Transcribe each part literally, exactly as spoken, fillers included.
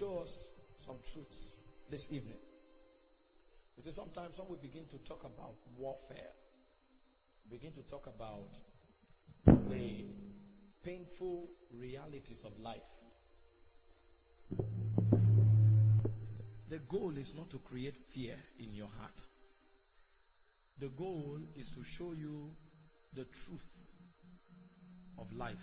show us some truths this evening. You see, sometimes when we begin to talk about warfare, begin to talk about the painful realities of life, the goal is not to create fear in your heart. The goal is to show you the truth of life.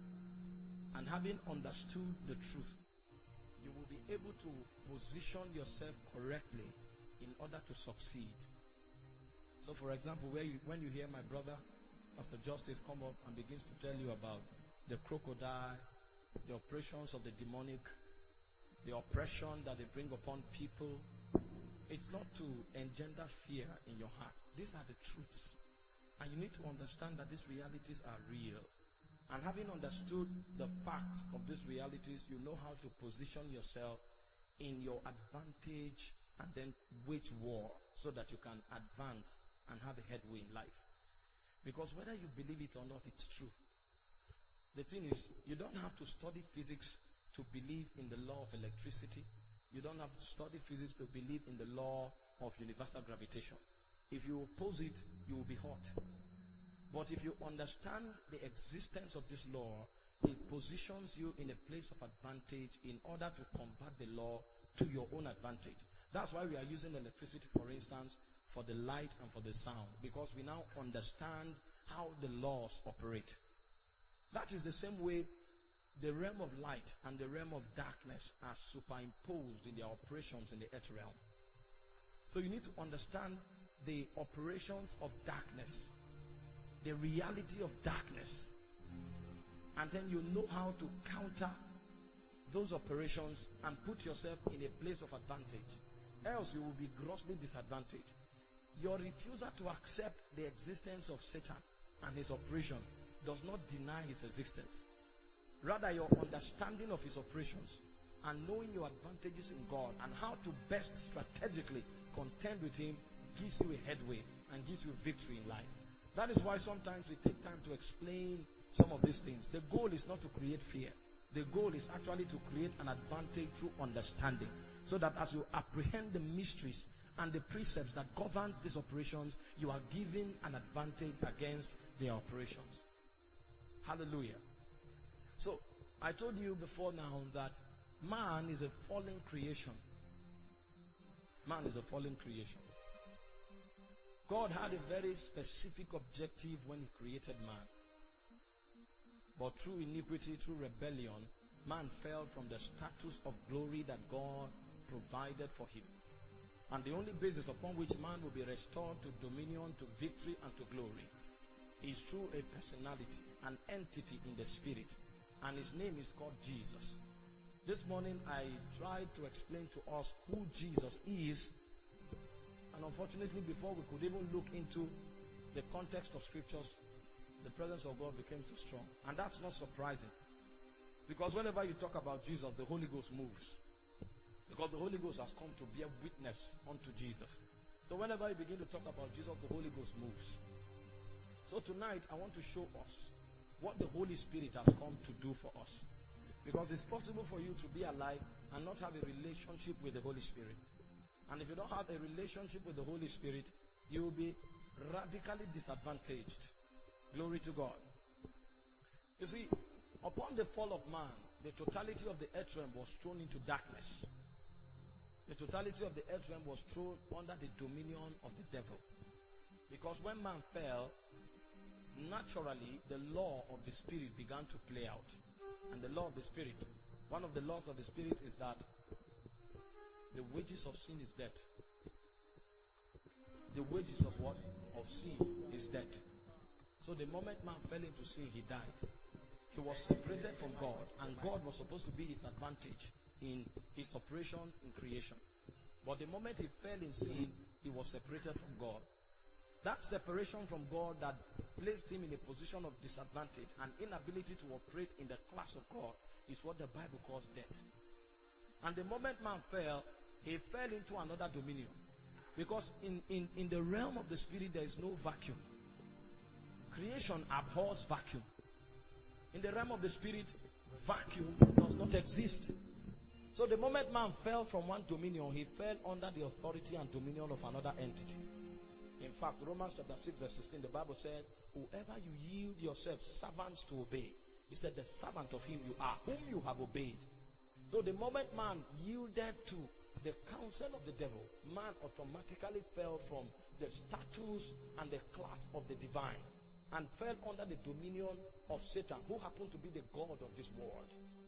And having understood the truth, you will be able to position yourself correctly in order to succeed. So for example, where you, when you hear my brother, Pastor Justice, come up and begins to tell you about the crocodile, the operations of the demonic, the oppression that they bring upon people, it's not to engender fear in your heart. These are the truths. And you need to understand that these realities are real. And having understood the facts of these realities, you know how to position yourself in your advantage and then wage war so that you can advance and have a headway in life. Because whether you believe it or not, it's true. The thing is, you don't have to study physics to believe in the law of electricity. You don't have to study physics to believe in the law of universal gravitation. If you oppose it, you will be hurt. But if you understand the existence of this law, it positions you in a place of advantage in order to combat the law to your own advantage. That's why we are using electricity, for instance, for the light and for the sound, because we now understand how the laws operate. That is the same way the realm of light and the realm of darkness are superimposed in their operations in the earth realm. So you need to understand the operations of darkness, the reality of darkness, and then you know how to counter those operations and put yourself in a place of advantage. Else you will be grossly disadvantaged. Your refusal to accept the existence of Satan and his operation does not deny his existence. Rather, your understanding of his operations and knowing your advantages in God and how to best strategically contend with him gives you a headway and gives you victory in life. That is why sometimes we take time to explain some of these things. The goal is not to create fear. The goal is actually to create an advantage through understanding, so that as you apprehend the mysteries and the precepts that governs these operations, you are given an advantage against their operations. Hallelujah. So, I told you before now that man is a fallen creation. Man is a fallen creation. God had a very specific objective when he created man. But through iniquity, through rebellion, man fell from the status of glory that God provided for him. And the only basis upon which man will be restored to dominion, to victory, and to glory is through a personality, an entity in the spirit. And his name is called Jesus. This morning I tried to explain to us who Jesus is. And unfortunately, before we could even look into the context of scriptures, the presence of God became so strong. And that's not surprising. Because whenever you talk about Jesus, the Holy Ghost moves. Because the Holy Ghost has come to bear witness unto Jesus. So whenever you begin to talk about Jesus, the Holy Ghost moves. So tonight, I want to show us what the Holy Spirit has come to do for us. Because it's possible for you to be alive and not have a relationship with the Holy Spirit. And if you don't have a relationship with the Holy Spirit, you will be radically disadvantaged. Glory to God. You see, upon the fall of man, the totality of the earth realm was thrown into darkness. The totality of the earth realm was thrown under the dominion of the devil. Because when man fell, naturally, the law of the Spirit began to play out. And the law of the Spirit, one of the laws of the Spirit is that the wages of sin is death. The wages of what? Of sin is death. So the moment man fell into sin, he died. He was separated from God, and God was supposed to be his advantage in his operation in creation. But the moment he fell in sin, he was separated from God. That separation from God that placed him in a position of disadvantage and inability to operate in the class of God is what the Bible calls death. And the moment man fell, he fell into another dominion. Because in, in, in the realm of the Spirit, there is no vacuum. Creation abhors vacuum. In the realm of the Spirit, vacuum does not exist. So the moment man fell from one dominion, he fell under the authority and dominion of another entity. In fact, Romans chapter six verse sixteen, the Bible said, whoever you yield yourselves servants to obey, he said, the servant of him you are, whom you have obeyed. So the moment man yielded to the counsel of the devil, man automatically fell from the status and the class of the divine and fell under the dominion of Satan, who happened to be the God of this world.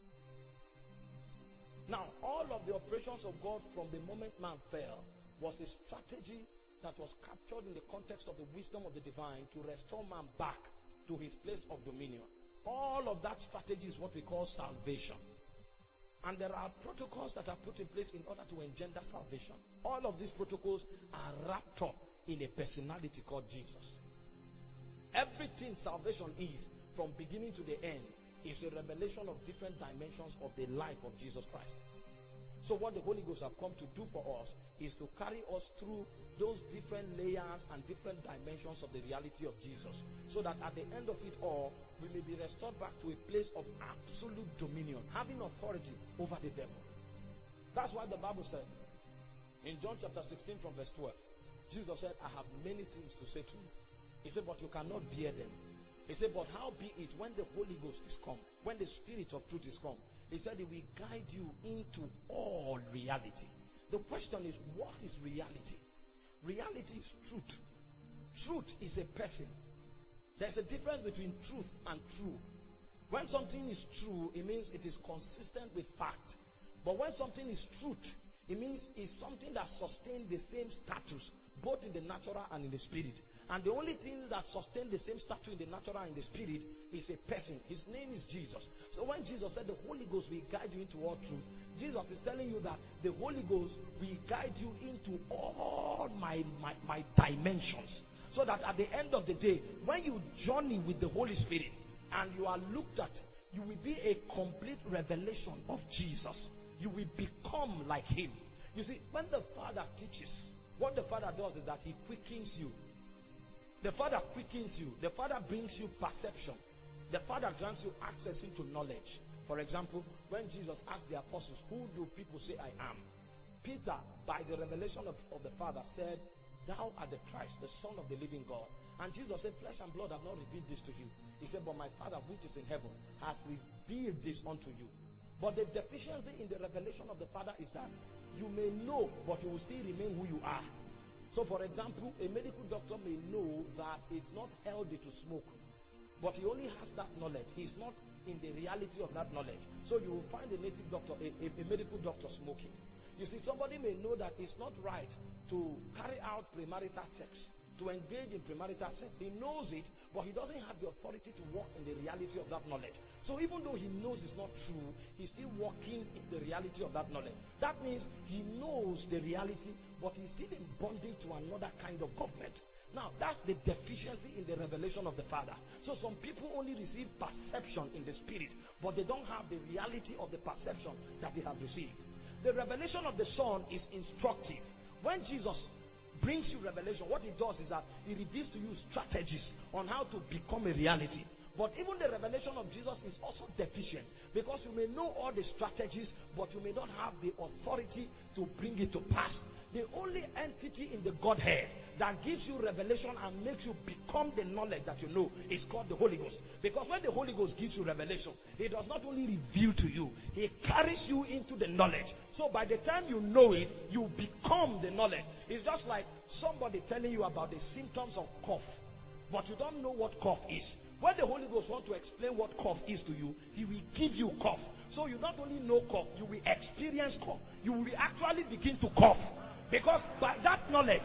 Now, all of the operations of God from the moment man fell was a strategy that was captured in the context of the wisdom of the divine to restore man back to his place of dominion. All of that strategy is what we call salvation. And there are protocols that are put in place in order to engender salvation. All of these protocols are wrapped up in a personality called Jesus. Everything salvation is, from beginning to the end, is a revelation of different dimensions of the life of Jesus Christ. So what the Holy Ghost have come to do for us is to carry us through those different layers and different dimensions of the reality of Jesus, so that at the end of it all, we may be restored back to a place of absolute dominion, having authority over the devil. That's why the Bible said in John chapter sixteen from verse twelve, Jesus said, I have many things to say to you. He said, but you cannot bear them. He said, but how be it when the Holy Ghost is come, when the Spirit of truth is come? He said, he will guide you into all reality. The question is, what is reality? Reality is truth. Truth is a person. There's a difference between truth and true. When something is true, it means it is consistent with fact. But when something is truth, it means it's something that sustains the same status, both in the natural and in the spirit. And the only thing that sustains the same status in the natural and in the spirit is a person. His name is Jesus. So when Jesus said the Holy Ghost will guide you into all truth, Jesus is telling you that the Holy Ghost will guide you into all my, my, my dimensions. So that at the end of the day, when you journey with the Holy Spirit and you are looked at, you will be a complete revelation of Jesus. You will become like him. You see, when the Father teaches, what the Father does is that he quickens you. The Father quickens you. The Father brings you perception. The Father grants you access into knowledge. For example, when Jesus asked the apostles, who do people say I am? Peter, by the revelation of, of the Father, said, thou art the Christ, the Son of the living God. And Jesus said, flesh and blood have not revealed this to you. He said, but my Father which is in heaven has revealed this unto you. But the deficiency in the revelation of the Father is that you may know, but you will still remain who you are. So for example, a medical doctor may know that it's not healthy to smoke, but he only has that knowledge. He's not in the reality of that knowledge. So you will find a native doctor, a, a, a medical doctor smoking. You see, somebody may know that it's not right to carry out premarital sex, to engage in premarital sex. He knows it, but he doesn't have the authority to walk in the reality of that knowledge. So even though he knows it's not true, he's still walking in the reality of that knowledge. That means he knows the reality, but he's still in bondage to another kind of government. Now, that's the deficiency in the revelation of the Father. So some people only receive perception in the spirit, but they don't have the reality of the perception that they have received. The revelation of the Son is instructive. When Jesus brings you revelation, what he does is that he reveals to you strategies on how to become a reality. But even the revelation of Jesus is also deficient, because you may know all the strategies, but you may not have the authority to bring it to pass. The only entity in the Godhead that gives you revelation and makes you become the knowledge that you know is called the Holy Ghost. Because when the Holy Ghost gives you revelation, he does not only reveal to you, he carries you into the knowledge. So by the time you know it, you become the knowledge. It's just like somebody telling you about the symptoms of cough, but you don't know what cough is. When the Holy Ghost wants to explain what cough is to you, he will give you cough. So you not only know cough, you will experience cough. You will actually begin to cough. Because by that knowledge,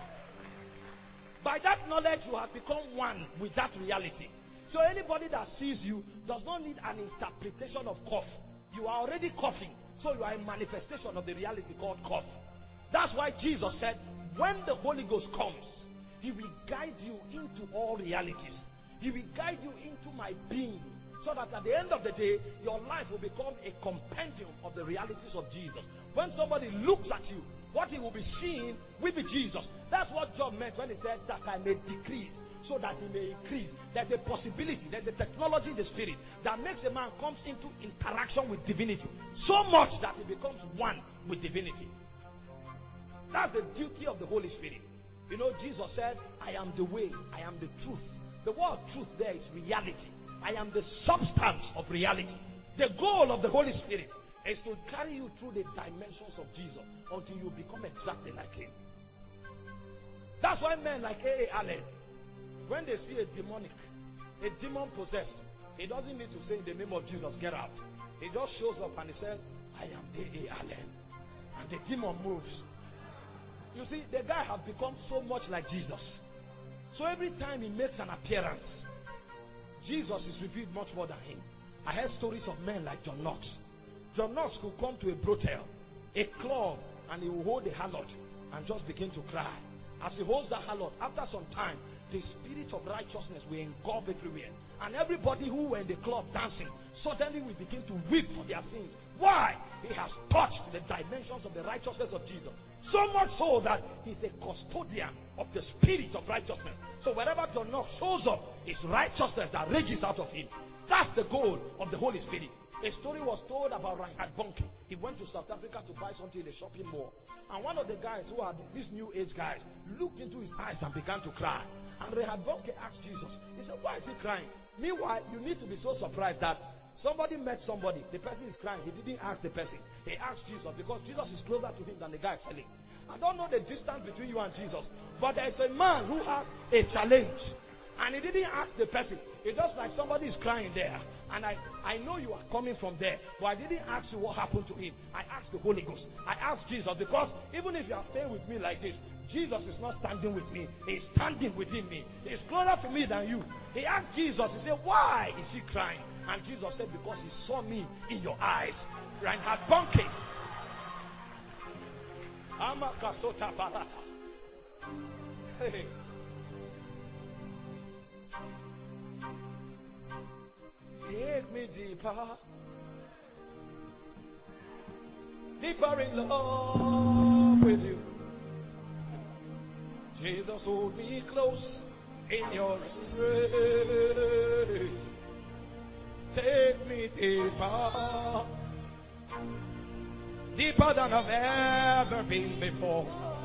by that knowledge you have become one with that reality. So anybody that sees you does not need an interpretation of cough. You are already coughing. So you are a manifestation of the reality called cough. That's why Jesus said, when the Holy Ghost comes, he will guide you into all realities. He will guide you into my being. So that at the end of the day, your life will become a compendium of the realities of Jesus. When somebody looks at you, what he will be seeing will be Jesus. That's what Job meant when he said that I may decrease so that he may increase. There's a possibility, there's a technology in the spirit that makes a man comes into interaction with divinity so much that he becomes one with divinity. That's the duty of the Holy Spirit. You know, Jesus said, I am the way, I am the truth. The word truth there is reality. I am the substance of reality. The goal of the Holy Spirit is to carry you through the dimensions of Jesus until you become exactly like him. That's why men like A A Allen, when they see a demonic, a demon possessed, he doesn't need to say in the name of Jesus, get out. He just shows up and he says, I am A A Allen. And the demon moves. You see, the guy has become so much like Jesus. So every time he makes an appearance, Jesus is revealed much more than him. I heard stories of men like John Knox. John Knox could come to a brothel, a club, and he will hold a harlot and just begin to cry. As he holds that harlot, after some time, the spirit of righteousness will engulf everywhere. And everybody who were in the club dancing, suddenly will begin to weep for their sins. Why? He has touched the dimensions of the righteousness of Jesus. So much so that he's a custodian of the spirit of righteousness. So wherever John Knox shows up, it's righteousness that rages out of him. That's the goal of the Holy Spirit. A story was told about Reinhard Bonnke. He went to South Africa to buy something in a shopping mall. And one of the guys who are these new age guys looked into his eyes and began to cry. And Reinhard Bonnke asked Jesus, he said, why is he crying? Meanwhile, you need to be so surprised that somebody met somebody. The person is crying. He didn't ask the person. He asked Jesus because Jesus is closer to him than the guy selling. I don't know the distance between you and Jesus, but there is a man who has a challenge. And he didn't ask the person. It's just like somebody is crying there. And I, I know you are coming from there. But I didn't ask you what happened to him. I asked the Holy Ghost. I asked Jesus. Because even if you are staying with me like this, Jesus is not standing with me. He is standing within me. He is closer to me than you. He asked Jesus. He said, why is he crying? And Jesus said, because he saw me in your eyes. Reinhard Bonnke. Amakasota Barata. Hey. Take me deeper, deeper in love with you. Jesus, hold me close in your embrace. Take me deeper, deeper than I've ever been before.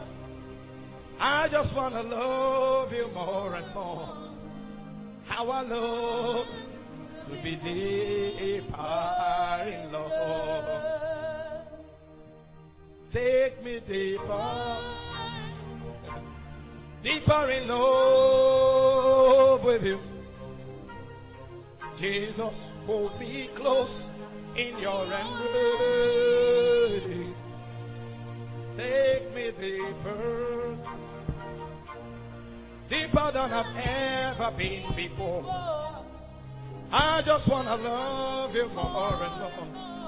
I just want to love you more and more. How I love to be deeper in love. Take me deeper, deeper in love with you. Jesus, hold me close in your embrace. Take me deeper, deeper than I've ever been before. I just want to love you more and more.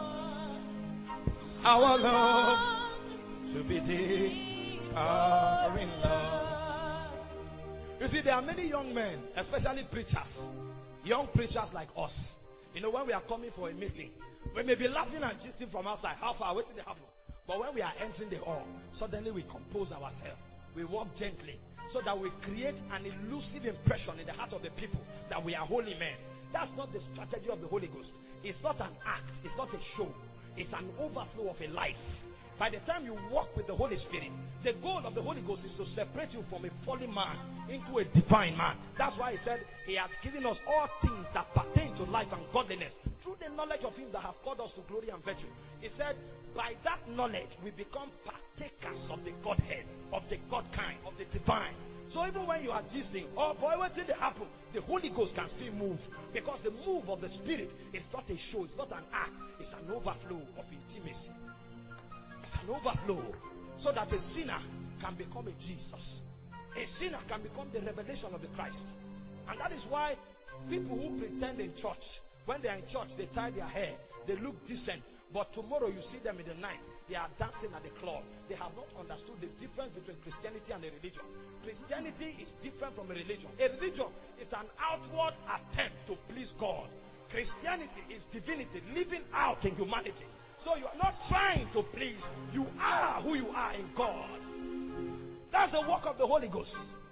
How I love to be deeper in love. You see, there are many young men, especially preachers, young preachers like us. You know, when we are coming for a meeting, we may be laughing and gisting from outside. How far? Waiting the happen. But when we are entering the hall, suddenly we compose ourselves. We walk gently so that we create an elusive impression in the heart of the people that we are holy men. That's not the strategy of the Holy Ghost. It's not an act. It's not a show. It's an overflow of a life. By the time you walk with the Holy Spirit, the goal of the Holy Ghost is to separate you from a fallen man into a divine man. That's why he said he has given us all things that pertain to life and godliness through the knowledge of him that have called us to glory and virtue. He said by that knowledge we become partakers of the Godhead, of the God kind, of the divine. So even when you are gisting, oh boy, what did happen? The Holy Ghost can still move. Because the move of the Spirit is not a show, it's not an act, it's an overflow of intimacy. It's an overflow. So that a sinner can become a Jesus. A sinner can become the revelation of the Christ. And that is why people who pretend in church, when they are in church, they tie their hair, they look decent. But tomorrow you see them in the night, they are dancing at the club. They have not understood the difference between Christianity and a religion. Christianity is different from a religion. A religion is an outward attempt to please God. Christianity is divinity living out in humanity. So you are not trying to please. You are who you are in God. That's the work of the Holy Ghost.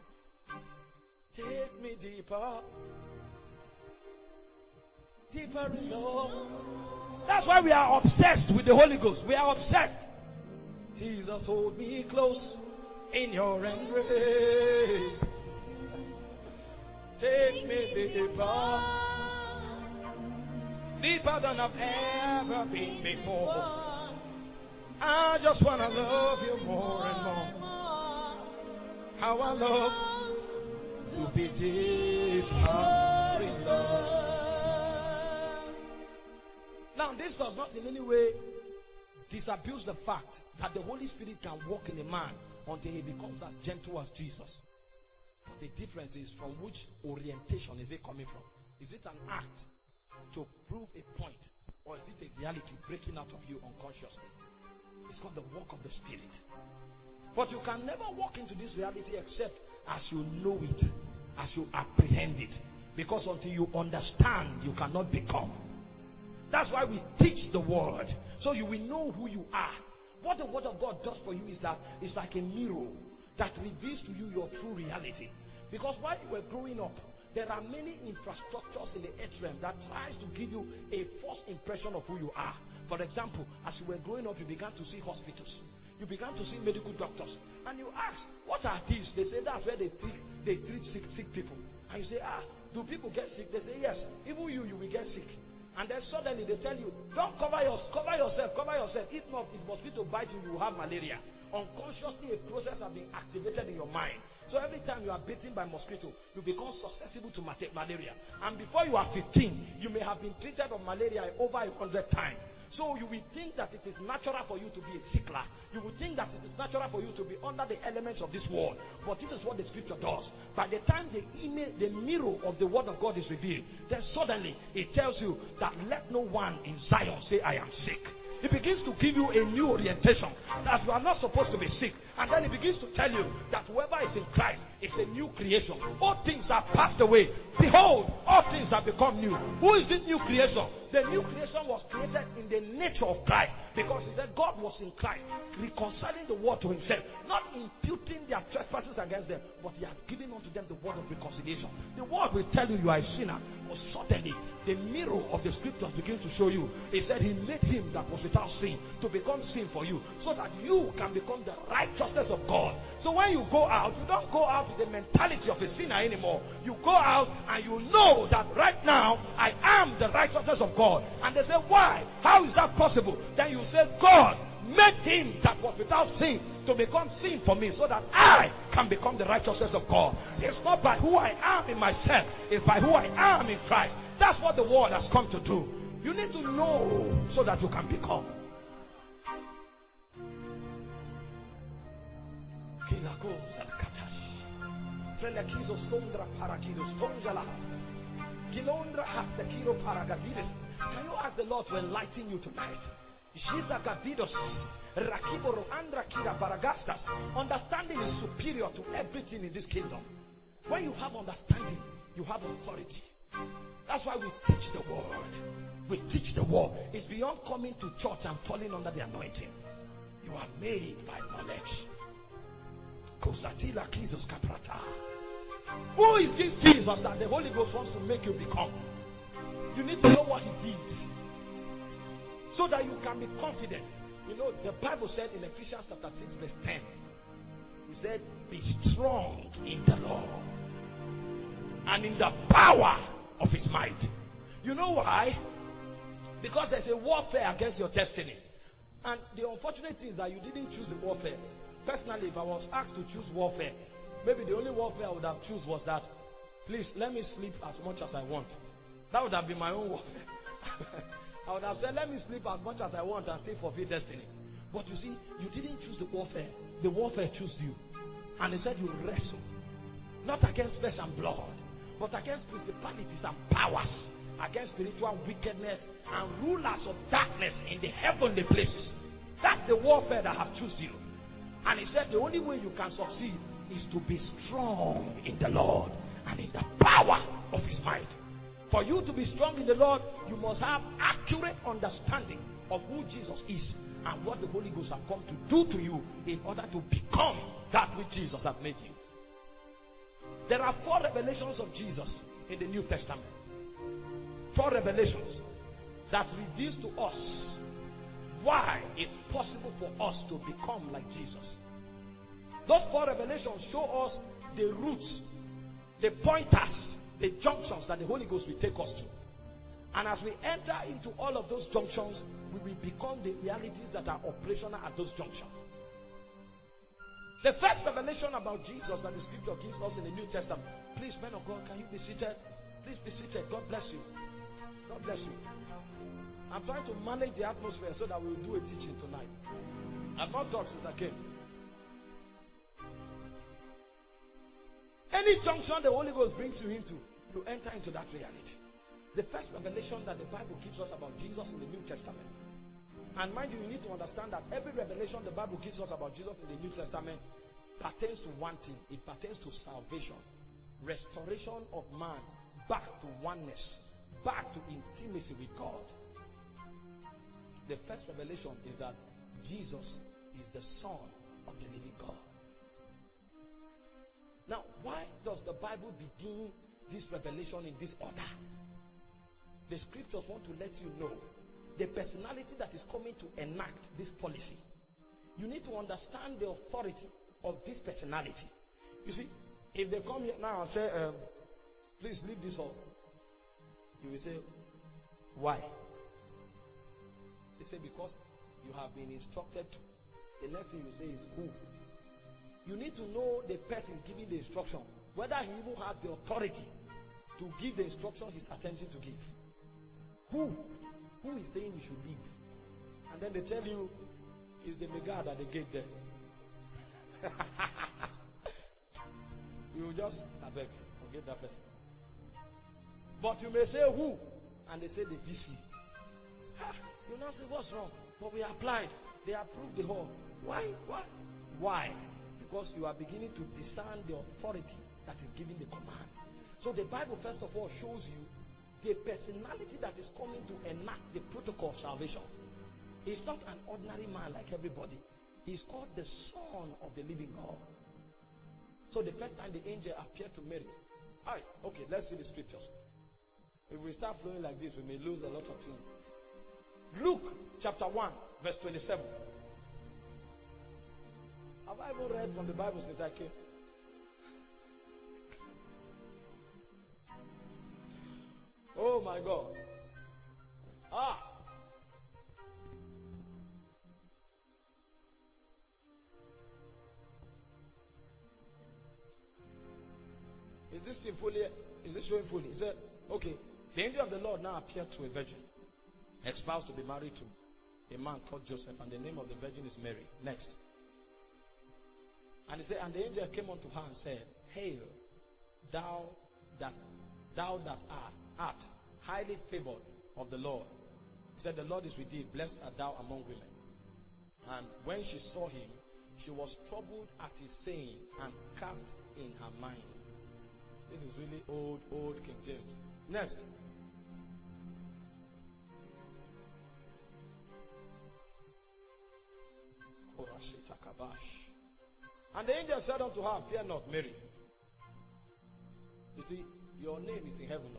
Take me deeper. Deeper in love. That's why we are obsessed with the Holy Ghost. We are obsessed. Jesus, hold me close in your embrace. Take me deeper. Deeper than I've ever been before. I just want to love you more and more. How I love to be deeper in love. Now, this does not in any way disabuse the fact that the Holy Spirit can walk in a man until he becomes as gentle as Jesus. But the difference is from which orientation is it coming from? Is it an act to prove a point, or is it a reality breaking out of you unconsciously? It's called the walk of the Spirit. But you can never walk into this reality except as you know it, as you apprehend it. Because until you understand, you cannot become. That's why we teach the word, so you will know who you are. What the word of God does for you is that it's like a mirror that reveals to you your true reality. Because while you were growing up, there are many infrastructures in the earth realm that tries to give you a false impression of who you are. For example, as you were growing up, you began to see hospitals. You began to see medical doctors. And you ask, what are these? They say that's where they treat, they treat sick, sick people. And you say, ah, do people get sick? They say, yes. Even you, you will get sick. And then suddenly they tell you, don't cover, your, cover yourself, cover yourself. If not, if mosquito bites you, you will have malaria. Unconsciously, a process has been activated in your mind. So every time you are bitten by mosquito, you become susceptible to malaria. And before you are fifteen, you may have been treated of malaria over a hundred times. So you will think that it is natural for you to be a sickler. You will think that it is natural for you to be under the elements of this world. But this is what the scripture does. By the time the image, the mirror of the word of God is revealed, then suddenly it tells you that let no one in Zion say, I am sick. It begins to give you a new orientation that you are not supposed to be sick. And then it begins to tell you that whoever is in Christ is a new creation. All things are passed away. Behold, all things have become new. Who is this new creation? The new creation was created in the nature of Christ, because he said God was in Christ, reconciling the world to himself, not imputing their trespasses against them, but he has given unto them the word of reconciliation. The word will tell you you are a sinner, but suddenly the mirror of the scriptures begins to show you. He said he made him that was without sin to become sin for you, so that you can become the righteousness of God. So when you go out, you don't go out with the mentality of a sinner anymore. You go out and you know that right now I am the righteousness of God. And they say, why? How is that possible? Then you say, God made him that was without sin to become sin for me, so that I can become the righteousness of God. It's not by who I am in myself, it's by who I am in Christ. That's what the word has come to do. You need to know so that you can become. Can you ask the Lord to enlighten you tonight? Understanding is superior to everything in this kingdom. When you have understanding, you have authority. That's why we teach the word. We teach the word. It's beyond coming to church and falling under the anointing. You are made by knowledge. Who is this Jesus that the Holy Ghost wants to make you become? You need to know what he did, so that you can be confident. You know, the Bible said in Ephesians chapter six verse ten, he said, be strong in the Lord and in the power of his might. You know why? Because there's a warfare against your destiny. And the unfortunate thing is that you didn't choose the warfare. Personally, if I was asked to choose warfare, maybe the only warfare I would have chosen was that, please let me sleep as much as I want. That would have been my own warfare. I would have said, let me sleep as much as I want and still fulfill destiny. But you see, you didn't choose the warfare. The warfare chose you. And he said you wrestle, not against flesh and blood, but against principalities and powers, against spiritual wickedness and rulers of darkness in the heavenly places. That's the warfare that have chosen you. And he said the only way you can succeed is to be strong in the Lord and in the power of his might. For you to be strong in the Lord, you must have accurate understanding of who Jesus is and what the Holy Ghost has come to do to you in order to become that which Jesus has made you. There are four revelations of Jesus in the New Testament. Four revelations that reveals to us why it's possible for us to become like Jesus. Those four revelations show us the routes, the pointers, the junctions that the Holy Ghost will take us to. And as we enter into all of those junctions, we will become the realities that are operational at those junctions. The first revelation about Jesus that the scripture gives us in the New Testament. Please, men of God, can you be seated? Please be seated. God bless you. God bless you. I'm trying to manage the atmosphere so that we'll do a teaching tonight. I've not talked since I came. Any junction the Holy Ghost brings you into, you enter into that reality. The first revelation that the Bible gives us about Jesus in the New Testament. And mind you, you need to understand that every revelation the Bible gives us about Jesus in the New Testament pertains to one thing. It pertains to salvation. Restoration of man back to oneness. Back to intimacy with God. The first revelation is that Jesus is the Son of the living God. Now, why does the Bible begin this revelation in this order? The scriptures want to let you know the personality that is coming to enact this policy. You need to understand the authority of this personality. You see, if they come here now and say, um, please leave this hall, you will say, why? They say, because you have been instructed to. The next thing you say is, who? You need to know the person giving the instruction, whether he even has the authority to give the instruction he's attempting to give. Who? Who is saying you should leave? And then they tell you, it's the megad at the gate there. You will just, I beg, forget that person. But you may say who? And they say the V C. You now say, what's wrong? But we applied. They approved the whole. Why? Why? Why? Because you are beginning to discern the authority that is giving the command. So the Bible first of all shows you the personality that is coming to enact the protocol of salvation. He's not an ordinary man like everybody. He's called the Son of the living God. So the first time the angel appeared to Mary. All right, okay, let's see the scriptures. If we start flowing like this, we may lose a lot of things. Luke chapter one, verse twenty-seven. Have I ever read from the Bible since I came? Oh my God. Ah. Is this fully? Is this showing fully? He said, okay, the angel of the Lord now appeared to a virgin, espoused to be married to a man called Joseph, and the name of the virgin is Mary. Next. And he said, and the angel came unto her and said, hail, thou that thou that art, art highly favored of the Lord. He said, the Lord is with thee, blessed art thou among women. And when she saw him, she was troubled at his saying and cast in her mind. This is really old, old King James. Next. And the angel said unto her, fear not, Mary. You see, your name is in heaven.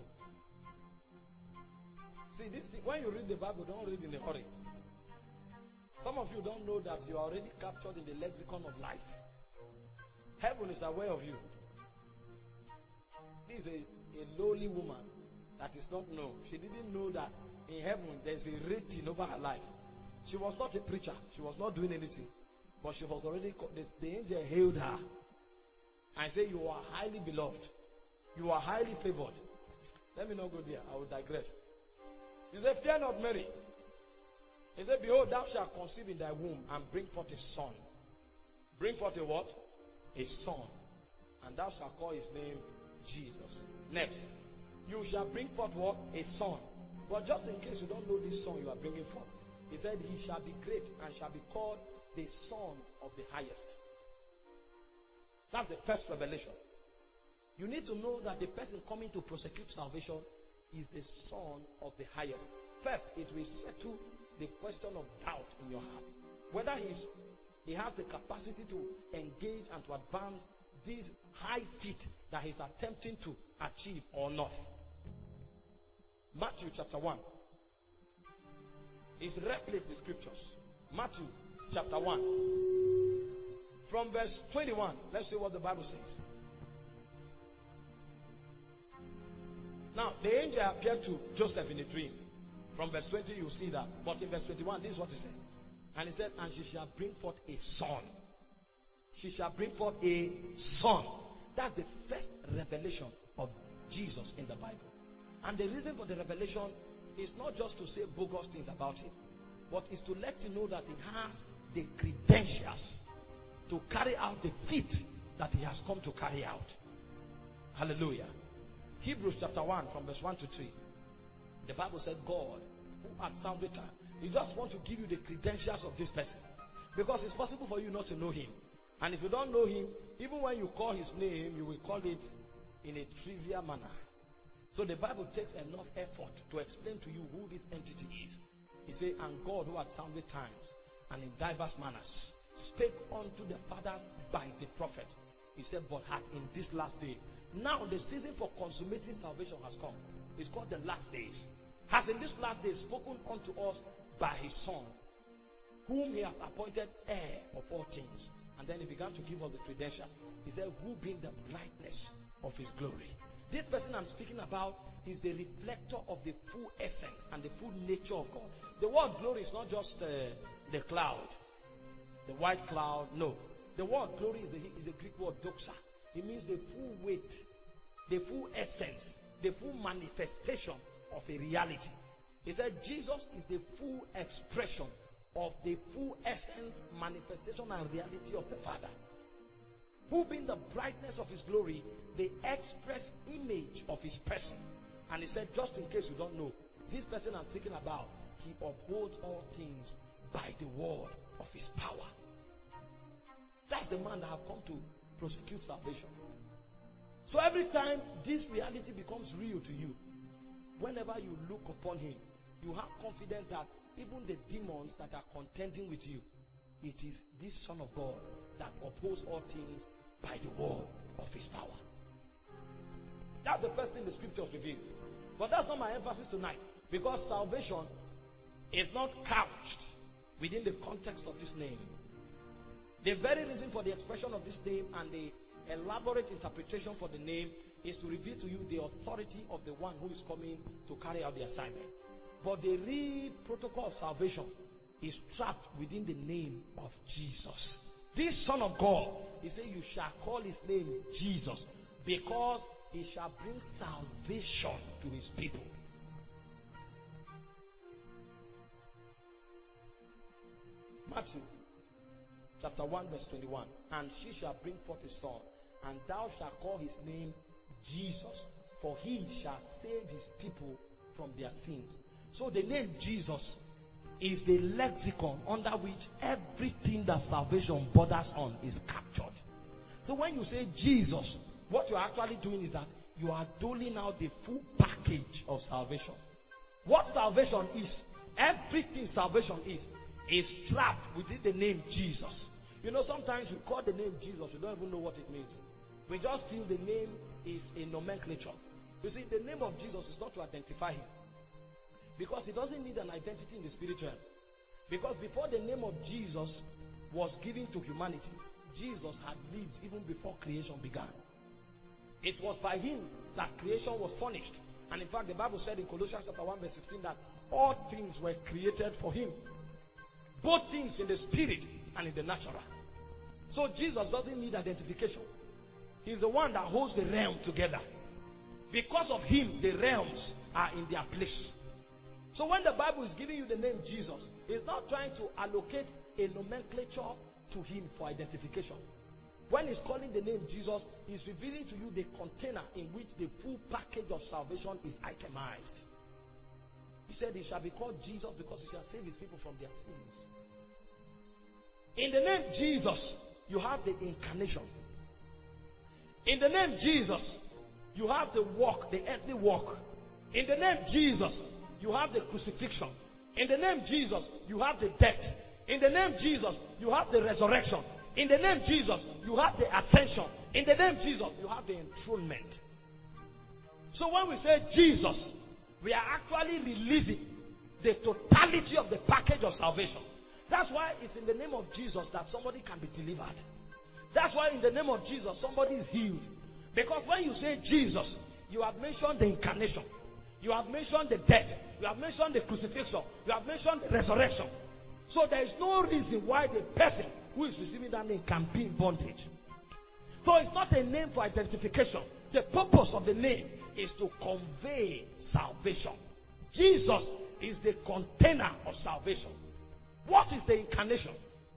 See, this thing, when you read the Bible, don't read in a hurry. Some of you don't know that you are already captured in the lexicon of life. Heaven is aware of you. This is a, a lowly woman that is not known. She didn't know that in heaven there's a rating over her life. She was not a preacher. She was not doing anything. But she was already, the, the angel hailed her and said, you are highly beloved. You are highly favored. Let me not go there. I will digress. He said, fear not, Mary. He said, behold, thou shalt conceive in thy womb and bring forth a son. Bring forth a what? A son. And thou shalt call his name Jesus. Next. You shall bring forth what? A son. But just in case you don't know this son you are bringing forth, he said, he shall be great and shall be called the Son of the Highest. That's the first revelation. You need to know that the person coming to prosecute salvation is the Son of the highest. First, it will settle the question of doubt in your heart. Whether he's, he has the capacity to engage and to advance this high feat that he's attempting to achieve or not. Matthew chapter one. It's replete the scriptures. Matthew chapter one. From verse twenty-one. Let's see what the Bible says. Now, the angel appeared to Joseph in a dream. From verse twenty, you see that. But in verse twenty-one, this is what he said. And he said, and she shall bring forth a son. She shall bring forth a son. That's the first revelation of Jesus in the Bible. And the reason for the revelation is not just to say bogus things about him, but is to let you know that he has the credentials to carry out the feat that he has come to carry out. Hallelujah. Hebrews chapter one from verse one to three. The Bible said, God, who at sounded time, he just wants to give you the credentials of this person. Because it's possible for you not to know him. And if you don't know him, even when you call his name, you will call it in a trivial manner. So the Bible takes enough effort to explain to you who this entity is. He said, and God who at sounded times and in diverse manners spake unto the fathers by the prophet. He said, but hath in this last day. Now the season for consummating salvation has come. It's called the last days. Has in this last day spoken unto us by his Son, whom he has appointed heir of all things. And then he began to give us the credentials. He said, who being the brightness of his glory. This person I'm speaking about is the reflector of the full essence and the full nature of God. The word glory is not just uh, the cloud, the white cloud. No. The word glory is the, is the Greek word doxa. It means the full weight, the full essence, the full manifestation of a reality. He said Jesus is the full expression of the full essence, manifestation and reality of the Father. Who being the brightness of his glory, the express image of his person. And he said, just in case you don't know, this person I'm thinking about, he upholds all things by the word of his power. That's the man that have come to prosecute salvation. So every time this reality becomes real to you, whenever you look upon him, you have confidence that even the demons that are contending with you, it is this Son of God that upholds all things by the word of his power. That's the first thing the scriptures reveal. But that's not my emphasis tonight, because salvation is not couched within the context of this name. The very reason for the expression of this name and the elaborate interpretation for the name is to reveal to you the authority of the one who is coming to carry out the assignment. But the real protocol of salvation is trapped within the name of Jesus. This Son of God, he said, you shall call his name Jesus, because he shall bring salvation to his people. Matthew chapter one verse twenty-one. And she shall bring forth a son, and thou shalt call his name Jesus, for he shall save his people from their sins. So the name Jesus is the lexicon under which everything that salvation borders on is captured. So when you say Jesus, what you are actually doing is that you are doling out the full package of salvation. What salvation is, everything salvation is, is trapped within the name Jesus. You know, sometimes we call the name Jesus, we don't even know what it means. We just feel the name is a nomenclature. You see, the name of Jesus is not to identify him, because he doesn't need an identity in the spiritual. Because before the name of Jesus was given to humanity, Jesus had lived even before creation began. It was by him that creation was furnished. And in fact, the Bible said in Colossians chapter one verse sixteen that all things were created for him. Both things in the spirit and in the natural. So Jesus doesn't need identification. He's the one that holds the realm together. Because of him, the realms are in their place. So when the Bible is giving you the name Jesus, it's not trying to allocate a nomenclature to him for identification. When he's calling the name Jesus, he's revealing to you the container in which the full package of salvation is itemized. He said he shall be called Jesus because he shall save his people from their sins. In the name Jesus, you have the incarnation. In the name Jesus, you have the walk, the earthly walk. In the name Jesus, you have the crucifixion. In the name Jesus, you have the death. In the name Jesus, you have the resurrection. In the name Jesus, you have the ascension. In the name Jesus, you have the enthronement. So when we say Jesus, we are actually releasing the totality of the package of salvation. That's why it's in the name of Jesus that somebody can be delivered. That's why in the name of Jesus, somebody is healed. Because when you say Jesus, you have mentioned the incarnation. You have mentioned the death. You have mentioned the crucifixion. You have mentioned the resurrection. So there is no reason why the person who is receiving that name can be in bondage. So it's not a name for identification. The purpose of the name is to convey salvation. Jesus is the container of salvation. What is the incarnation?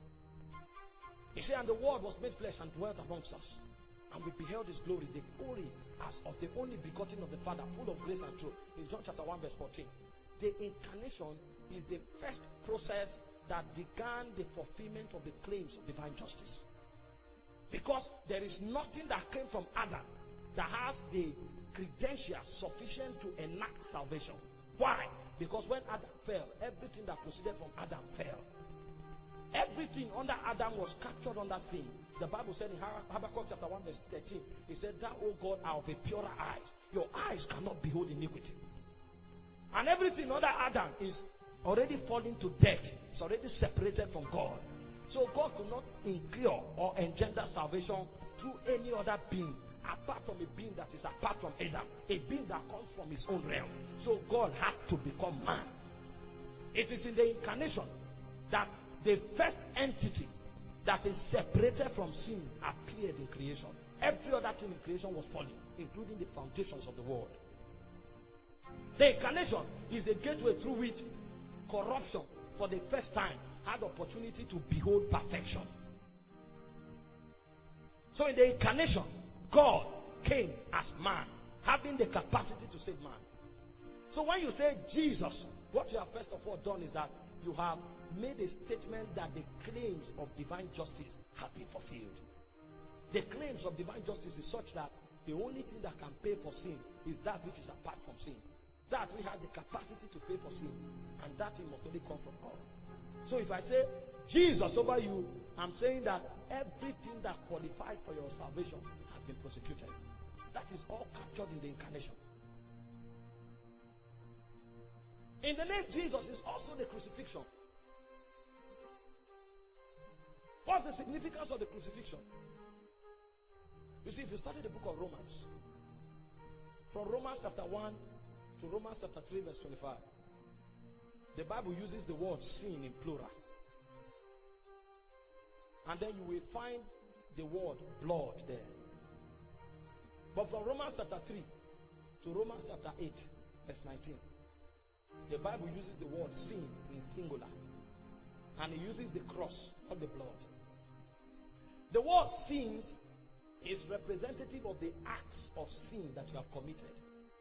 He said, and the word was made flesh and dwelt amongst us. And we beheld his glory, the glory as of the only begotten of the Father, full of grace and truth. In John chapter one verse fourteen. The incarnation is the first process that began the fulfillment of the claims of divine justice. Because there is nothing that came from Adam that has the credentials sufficient to enact salvation. Why? Because when Adam fell, everything that proceeded from Adam fell. Everything under Adam was captured under sin. The Bible said in Habakkuk chapter one verse thirteen, it said, thou, O God, are of a purer eyes. Your eyes cannot behold iniquity. And everything under Adam is already falling to death. It's already separated from God. So God could not incur or engender salvation through any other being apart from a being that is apart from Adam, a being that comes from his own realm. So God had to become man. It is in the incarnation that the first entity that is separated from sin appeared in creation. Every other thing in creation was falling, including the foundations of the world. The incarnation is the gateway through which corruption, for the first time, had opportunity to behold perfection. So in the incarnation, God came as man, having the capacity to save man. So when you say Jesus, what you have first of all done is that you have made a statement that the claims of divine justice have been fulfilled. The claims of divine justice is such that the only thing that can pay for sin is that which is apart from sin. That we have the capacity to pay for sin, and that thing must only come from God. So if I say Jesus over you, I'm saying that everything that qualifies for your salvation has been prosecuted. That is all captured in the incarnation. In the name Jesus is also the crucifixion. What's the significance of the crucifixion? You see, if you study the book of Romans, from Romans chapter one to Romans chapter three verse twenty-five, the Bible uses the word sin in plural. And then you will find the word blood there. But from Romans chapter three to Romans chapter eight verse nineteen, the Bible uses the word sin in singular. And it uses the cross, not the blood. The word sins is representative of the acts of sin that you have committed.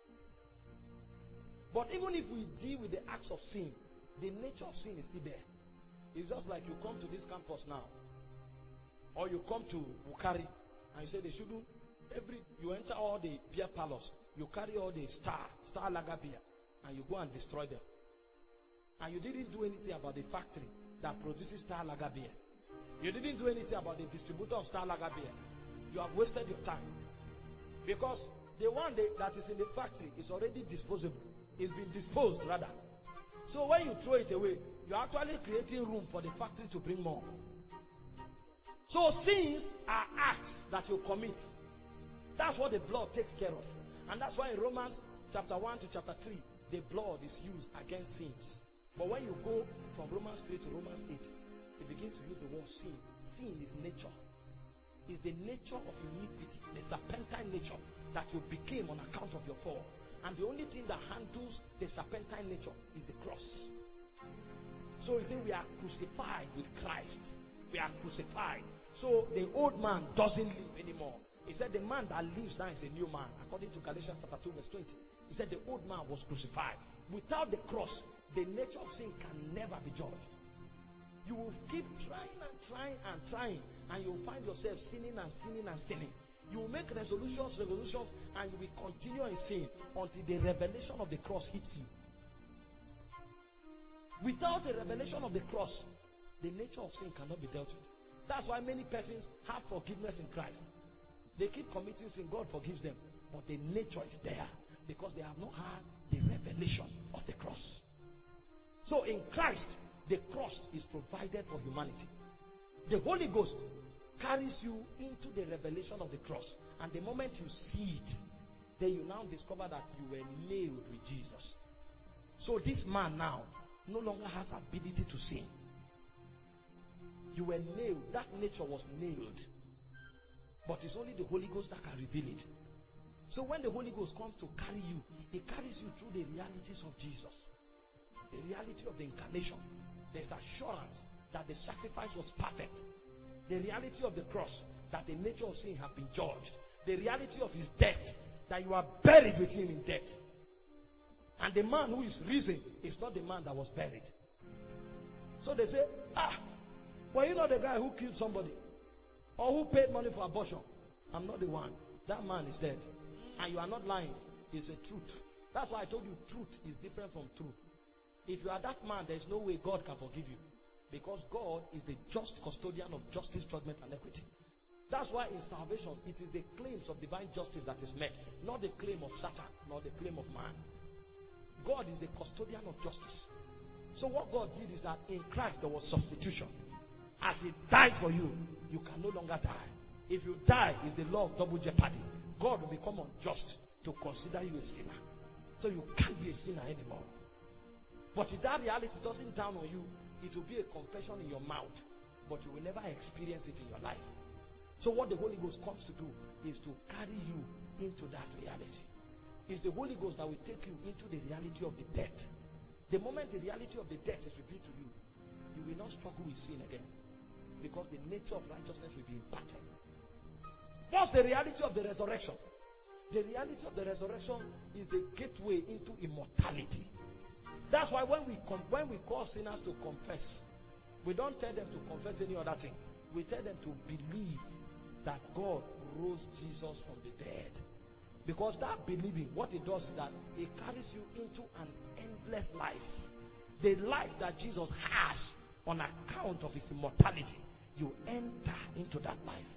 But even if we deal with the acts of sin, the nature of sin is still there. It's just like you come to this campus now, or you come to Bukari, and you say they shouldn't. Every you enter all the beer parlors, you carry all the star, star lager beer, and you go and destroy them. And you didn't do anything about the factory that produces star lager beer. You didn't do anything about the distributor of star lager beer. You have wasted your time, because the one that is in the factory is already disposable. It's been disposed rather. So when you throw it away, you're actually creating room for the factory to bring more. So sins are acts that you commit. That's what the blood takes care of. And that's why in Romans chapter one to chapter three, the blood is used against sins. But when you go from Romans three to Romans eight, you begin to use the word sin. Sin is nature. It's the nature of iniquity, the serpentine nature that you became on account of your fall. And the only thing that handles the serpentine nature is the cross. So you say we are crucified with Christ. We are crucified. So the old man doesn't live anymore. He said the man that lives now is a new man. According to Galatians chapter two verse twenty. He said the old man was crucified. Without the cross, the nature of sin can never be judged. You will keep trying and trying and trying, and you'll find yourself sinning and sinning and sinning. You will make resolutions, resolutions, and you will continue in sin until the revelation of the cross hits you. Without a revelation of the cross, the nature of sin cannot be dealt with. That's why many persons have forgiveness in Christ. They keep committing sin, God forgives them. But the nature is there because they have not had the revelation of the cross. So in Christ, the cross is provided for humanity. The Holy Ghost carries you into the revelation of the cross. And the moment you see it, then you now discover that you were nailed with Jesus. So this man now no longer has ability to sin. You were nailed. That nature was nailed. But it's only the Holy Ghost that can reveal it. So when the Holy Ghost comes to carry you, He carries you through the realities of Jesus. The reality of the incarnation. There's assurance that the sacrifice was perfect. The reality of the cross, that the nature of sin has been judged. The reality of His death, that you are buried with Him in death. And the man who is risen is not the man that was buried. So they say, ah, were you not the guy who killed somebody? Or who paid money for abortion? I'm not the one. That man is dead. And you are not lying. It's a truth. That's why I told you truth is different from truth. If you are that man, there is no way God can forgive you. Because God is the just custodian of justice, judgment, and equity. That's why in salvation, it is the claims of divine justice that is met. Not the claim of Satan, nor the claim of man. God is the custodian of justice. So what God did is that in Christ there was substitution. As He died for you, you can no longer die. If you die, it's the law of double jeopardy. God will become unjust to consider you a sinner. So you can't be a sinner anymore. But if that reality doesn't down on you, it will be a confession in your mouth, but you will never experience it in your life. So what the Holy Ghost comes to do is to carry you into that reality. It's the Holy Ghost that will take you into the reality of the death. The moment the reality of the death is revealed to you, you will not struggle with sin again. Because the nature of righteousness will be imparted. What's the reality of the resurrection? The reality of the resurrection is the gateway into immortality. That's why when we com- when we call sinners to confess, we don't tell them to confess any other thing. We tell them to believe that God rose Jesus from the dead. Because that believing, what it does is that it carries you into an endless life. The life that Jesus has on account of His immortality, you enter into that life.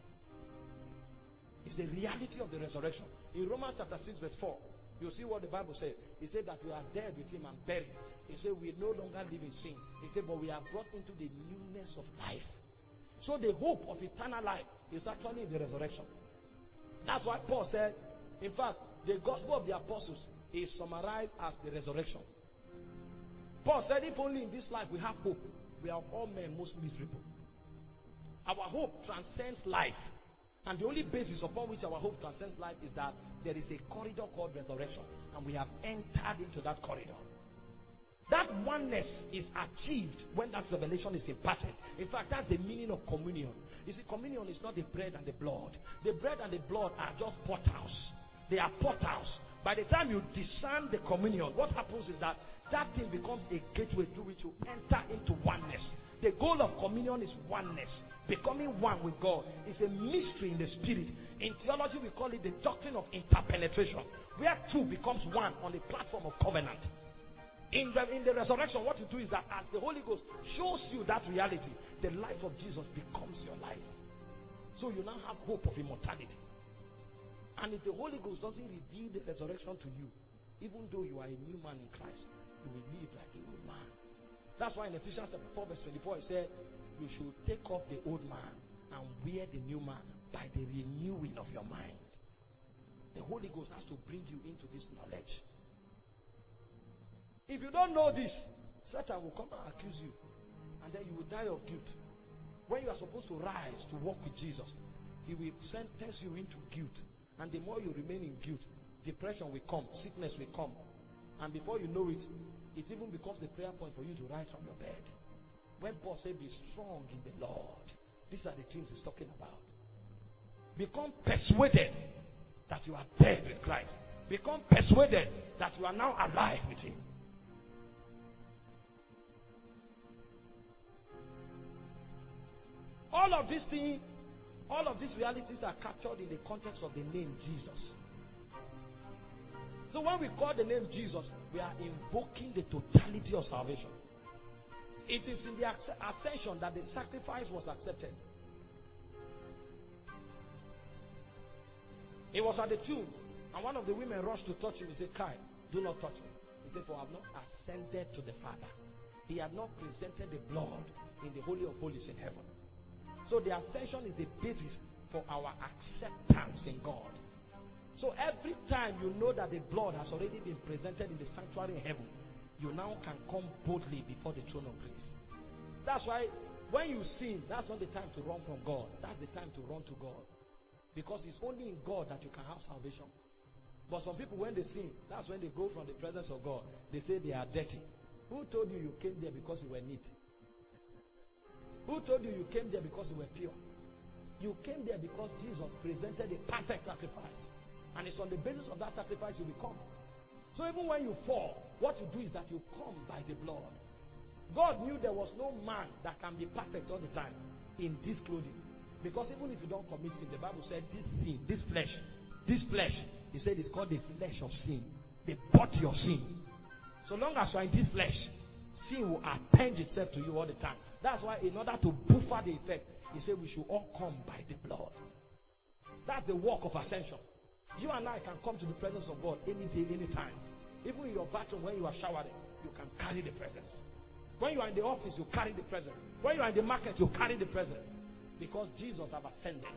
It's the reality of the resurrection. In Romans chapter six verse four, you see what the Bible said. It said that we are dead with Him and buried. It said we no longer live in sin. It said but we are brought into the newness of life. So the hope of eternal life is actually in the resurrection. That's why Paul said, in fact, the gospel of the apostles is summarized as the resurrection. Paul said, if only in this life we have hope, we are all men most miserable. Our hope transcends life. And the only basis upon which our hope transcends life is that there is a corridor called resurrection. And we have entered into that corridor. That oneness is achieved when that revelation is imparted. In fact, that's the meaning of communion. You see, communion is not the bread and the blood. The bread and the blood are just portals. They are portals. By the time you discern the communion, what happens is that that thing becomes a gateway through which you enter into oneness. The goal of communion is oneness. Becoming one with God is a mystery in the spirit. In theology, we call it the doctrine of interpenetration, where two becomes one on the platform of covenant. In the, in the resurrection, what you do is that as the Holy Ghost shows you that reality, the life of Jesus becomes your life. So you now have hope of immortality. And if the Holy Ghost doesn't reveal the resurrection to you, even though you are a new man in Christ, you will live like a new man. That's why in Ephesians four verse twenty-four it said, you should take off the old man and wear the new man by the renewing of your mind. The Holy Ghost has to bring you into this knowledge. If you don't know this, Satan will come and accuse you. And then you will die of guilt. When you are supposed to rise to walk with Jesus, He will sentence you into guilt. And the more you remain in guilt, depression will come, sickness will come. And before you know it, it even becomes the prayer point for you to rise from your bed. When Paul said, be strong in the Lord, these are the things he's talking about. Become persuaded that you are dead with Christ. Become persuaded that you are now alive with Him. All of these things All of these realities are captured in the context of the name Jesus. So when we call the name Jesus, we are invoking the totality of salvation. It is in the ascension that the sacrifice was accepted. He was at the tomb, and one of the women rushed to touch him. He said, Kai, do not touch him. He said, for I have not ascended to the Father. He had not presented the blood in the Holy of Holies in heaven. So the ascension is the basis for our acceptance in God. So every time you know that the blood has already been presented in the sanctuary in heaven, you now can come boldly before the throne of grace. That's why when you sin, that's not the time to run from God. That's the time to run to God. Because it's only in God that you can have salvation. But some people, when they sin, that's when they go from the presence of God. They say they are dirty. Who told you you came there because you were neat? Who told you you came there because you were pure? You came there because Jesus presented a perfect sacrifice. And it's on the basis of that sacrifice you will come. So even when you fall, what you do is that you come by the blood. God knew there was no man that can be perfect all the time in this clothing. Because even if you don't commit sin, the Bible said this sin, this flesh, this flesh, he said it's called the flesh of sin. The body of sin. So long as you are in this flesh, sin will append itself to you all the time. That's why in order to buffer the effect, he said we should all come by the blood. That's the work of ascension. You and I can come to the presence of God any day, any time. Even in your bathroom, when you are showering, you can carry the presence. When you are in the office, you carry the presence. When you are in the market, you carry the presence. Because Jesus has ascended.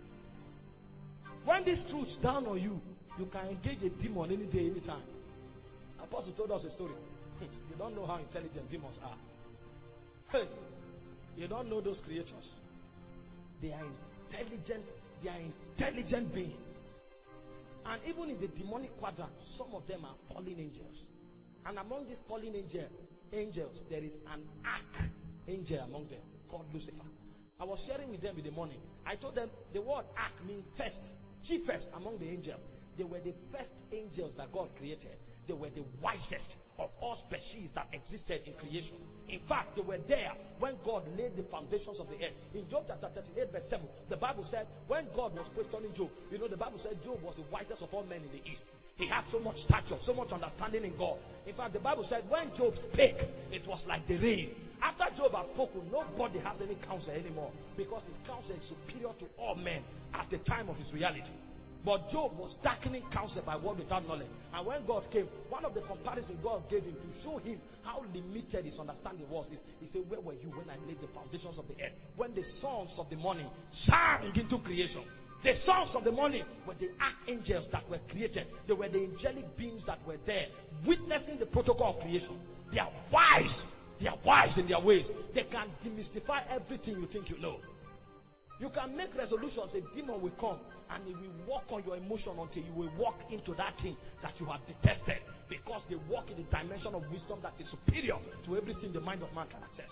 When this truth down on you, you can engage a demon any day, any time. Apostle told us a story. You don't know how intelligent demons are. Hey, you don't know those creatures. They are intelligent. They are intelligent beings. And even in the demonic quadrant, some of them are fallen angels. And among these fallen angel, angels, there is an archangel among them called Lucifer. I was sharing with them in the morning. I told them the word arch means first, chiefest among the angels. They were the first angels that God created. They were the wisest of all species that existed in creation. In fact, they were there when God laid the foundations of the earth. In Job chapter thirty-eight verse seven, the Bible said, when God was questioning Job, you know, the Bible said Job was the wisest of all men in the east. He had so much stature, so much understanding in God. In fact, the Bible said when Job spake, it was like the rain. After Job has spoken, nobody has any counsel anymore, because his counsel is superior to all men at the time of his reality. But Job was darkening counsel by word without knowledge. And when God came, one of the comparisons God gave him to show him how limited his understanding was is, he said, where were you when I laid the foundations of the earth? When the sons of the morning sang into creation. The sons of the morning were the archangels that were created. They were the angelic beings that were there, witnessing the protocol of creation. They are wise. They are wise in their ways. They can demystify everything you think you know. You can make resolutions, a demon will come and he will walk on your emotion until you will walk into that thing that you have detested, because they walk in the dimension of wisdom that is superior to everything the mind of man can access.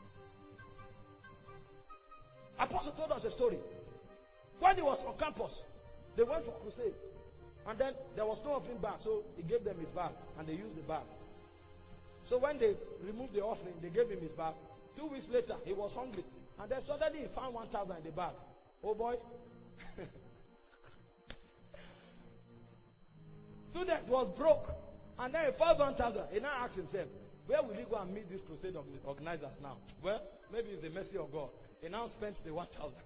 Apostle told us a story. When he was on campus, they went for crusade, and then there was no offering bag, so he gave them his bag and they used the bag. So when they removed the offering, they gave him his bag. Two weeks later, he was hungry. And then suddenly he found one thousand in the bag. Oh boy. Student was broke. And then he found one thousand. He now asked himself, where will he go and meet these crusade organizers now? Well, maybe it's the mercy of God. He now spent the one thousand.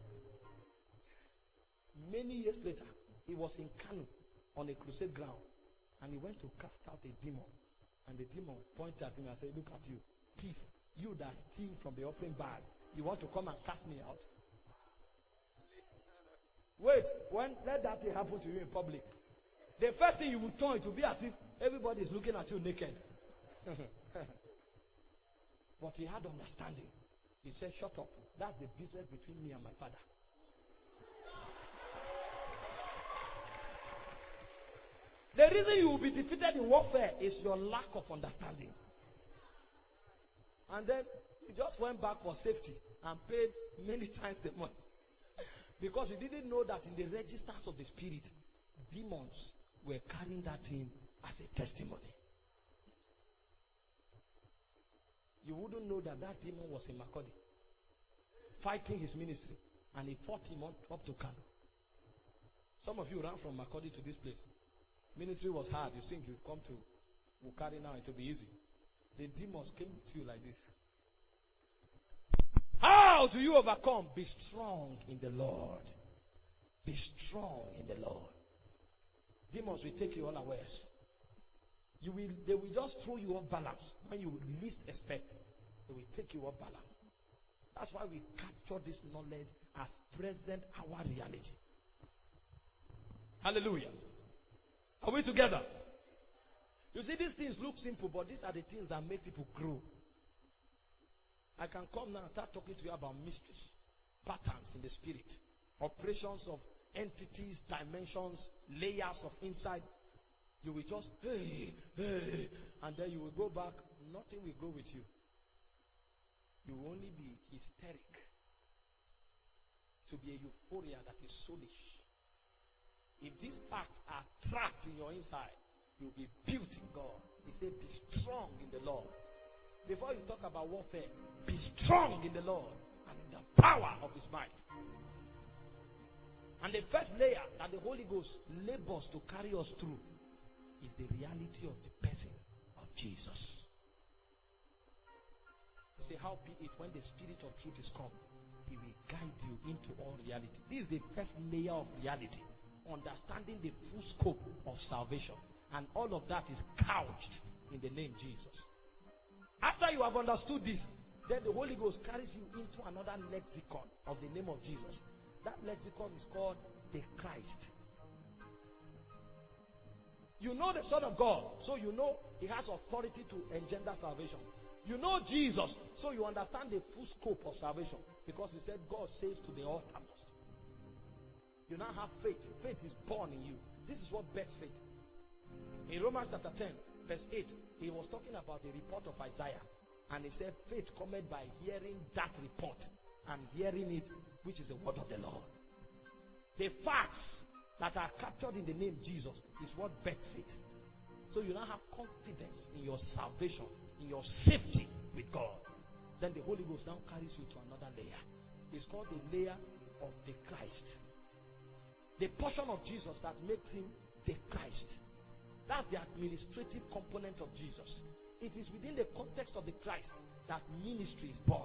Many years later, he was in Kano on a crusade ground. And he went to cast out a demon. And the demon pointed at him and said, look at you, thief. You that steal from the offering bag. You want to come and cast me out? Wait, when let that thing happen to you in public, the first thing you will turn, it will be as if everybody is looking at you naked. But he had understanding. He said, shut up. That's the business between me and my father. The reason you will be defeated in warfare is your lack of understanding. And then he just went back for safety and paid many times the money. Because he didn't know that in the registers of the spirit, demons were carrying that in as a testimony. You wouldn't know that that demon was in Makodi, fighting his ministry. And he fought him up, up to Kano. Some of you ran from Makurdi to this place. Ministry was hard. You think you come to Wukari now, it will be easy. The demons came to you like this. How do you overcome? Be strong in the Lord. Be strong in the Lord. Demons will take you unawares. You will, they will just throw you off balance. When you least expect, they will take you off balance. That's why we capture this knowledge as present our reality. Hallelujah. Are we together? You see, these things look simple, but these are the things that make people grow. I can come now and start talking to you about mysteries, patterns in the spirit, operations of entities, dimensions, layers of insight. You will just, hey, hey, and then you will go back. Nothing will go with you. You will only be hysteric. To be a euphoria that is soulish. If these facts are trapped in your inside, you'll be built in God. He said, be strong in the Lord. Before you talk about warfare, be strong in the Lord and in the power of his might. And the first layer that the Holy Ghost labors to carry us through is the reality of the person of Jesus. You say, how be it when the Spirit of truth is come, he will guide you into all reality. This is the first layer of reality. Understanding the full scope of salvation. And all of that is couched in the name Jesus. After you have understood this, then the Holy Ghost carries you into another lexicon of the name of Jesus. That lexicon is called the Christ. You know the Son of God, so you know he has authority to engender salvation. You know Jesus, so you understand the full scope of salvation. Because he said God saves to the uttermost. You now have faith. Faith is born in you. This is what bets faith. In Romans chapter ten, verse eight, he was talking about the report of Isaiah. And he said, faith cometh by hearing that report. And hearing it, which is the word of the Lord. The facts that are captured in the name Jesus is what bets faith. So you now have confidence in your salvation, in your safety with God. Then the Holy Ghost now carries you to another layer. It's called the layer of the Christ. The portion of Jesus that makes him the Christ. That's the administrative component of Jesus. It is within the context of the Christ that ministry is born.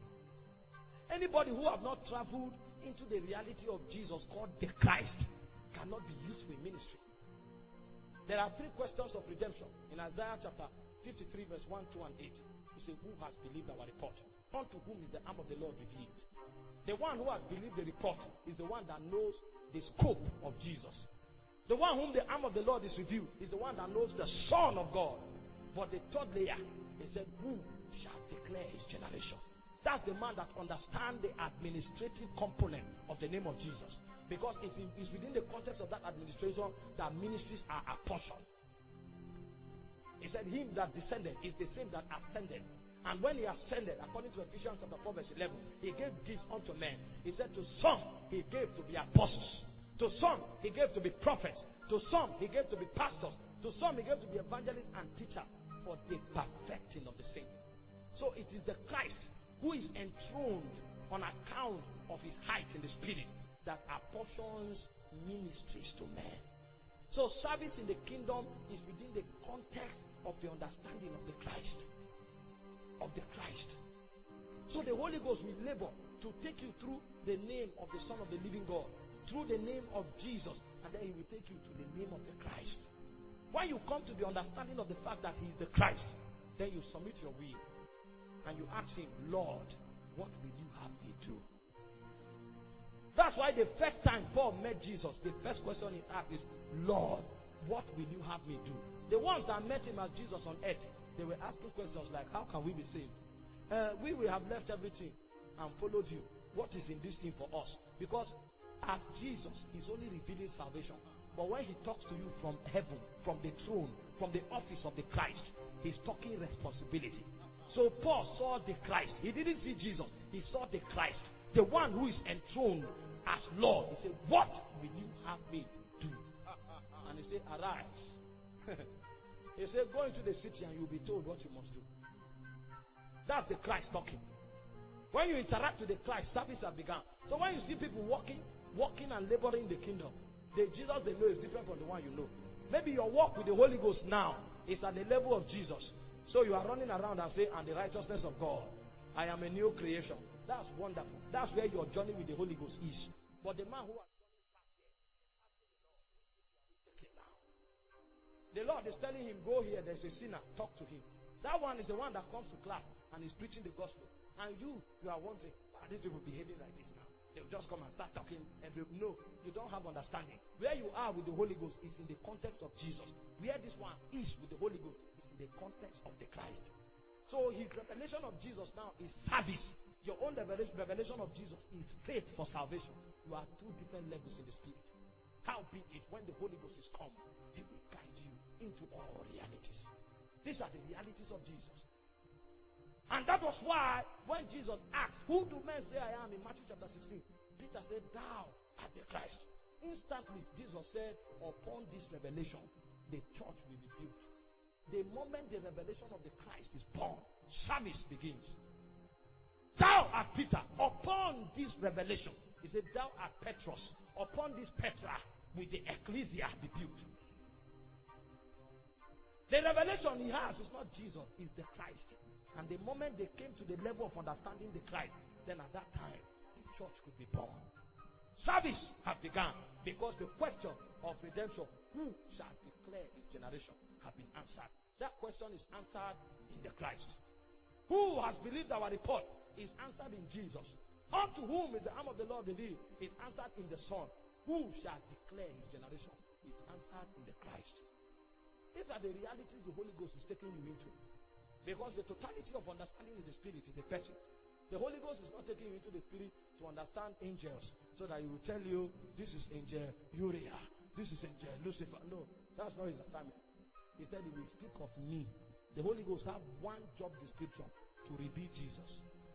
Anybody who have not traveled into the reality of Jesus called the Christ cannot be used for ministry. There are three questions of redemption in Isaiah chapter fifty-three verse one, two and eight. You say, who has believed our report? Unto whom is the arm of the Lord revealed? The one who has believed the report is the one that knows the scope of Jesus. The one whom the arm of the Lord is revealed is the one that knows the Son of God. But the third layer, he said, who shall declare his generation? That's the man that understands the administrative component of the name of Jesus. Because it's, in, it's within the context of that administration that ministries are apportioned. He said, him that descended is the same that ascended. And when he ascended, according to Ephesians chapter four verse eleven, he gave gifts unto men. He said to some, he gave to be apostles. To some, he gave to be prophets. To some, he gave to be pastors. To some, he gave to be evangelists and teachers for the perfecting of the saints. So it is the Christ who is enthroned on account of his height in the spirit that apportions ministries to men. So service in the kingdom is within the context of the understanding of the Christ. Of the Christ. So the Holy Ghost will labor to take you through the name of the Son of the living God, through the name of Jesus, and then he will take you to the name of the Christ. When you come to the understanding of the fact that he is the Christ, then you submit your will and you ask him, Lord, what will you have me do? That's why the first time Paul met Jesus, the first question he asked is, Lord, what will you have me do? The ones that met him as Jesus on earth, they were asking questions like, how can we be saved? Uh, we will have left everything and followed you. What is in this thing for us? Because as Jesus, he's only revealing salvation. But when he talks to you from heaven, from the throne, from the office of the Christ, he's talking responsibility. So Paul saw the Christ. He didn't see Jesus. He saw the Christ. The one who is enthroned as Lord. He said, what will you have me do? And he said, arise. He said, go into the city and you'll be told what you must do. That's the Christ talking. When you interact with the Christ, service has begun. So when you see people walking, walking and laboring in the kingdom, the Jesus they know is different from the one you know. Maybe your walk with the Holy Ghost now is at the level of Jesus. So you are running around and say, and the righteousness of God, I am a new creation. That's wonderful. That's where your journey with the Holy Ghost is. But the man who has the Lord is telling him, go here, there's a sinner, talk to him. That one is the one that comes to class and is preaching the gospel. And you, you are wondering, are these people behaving like this now? They'll just come and start talking. Every, no, you don't have understanding. Where you are with the Holy Ghost is in the context of Jesus. Where this one is with the Holy Ghost is in the context of the Christ. So his revelation of Jesus now is service. Your own revelation, revelation of Jesus is faith for salvation. You are two different levels in the spirit. How big it when the Holy Ghost is come, he will guide you into all realities. These are the realities of Jesus. And that was why when Jesus asked, who do men say I am, in Matthew chapter sixteen, Peter said, thou art the Christ. Instantly, Jesus said, upon this revelation, the church will be built. The moment the revelation of the Christ is born, service begins. Thou art Peter. Upon this revelation, he said, thou art Petros. Upon this Petra, will the ecclesia be built. The revelation he has is not Jesus, it's the Christ. And the moment they came to the level of understanding the Christ, then at that time, the church could be born. Service had begun because the question of redemption, who shall declare his generation, have been answered. That question is answered in the Christ. Who has believed our report is answered in Jesus. Unto whom is the arm of the Lord revealed is answered in the Son. Who shall declare his generation is answered in the Christ. These are the realities the Holy Ghost is taking you into. Because the totality of understanding in the Spirit is a person. The Holy Ghost is not taking you into the Spirit to understand angels, so that he will tell you, this is angel Uriah, this is angel Lucifer. No, that's not his assignment. He said he will speak of me. The Holy Ghost has one job description, to reveal Jesus.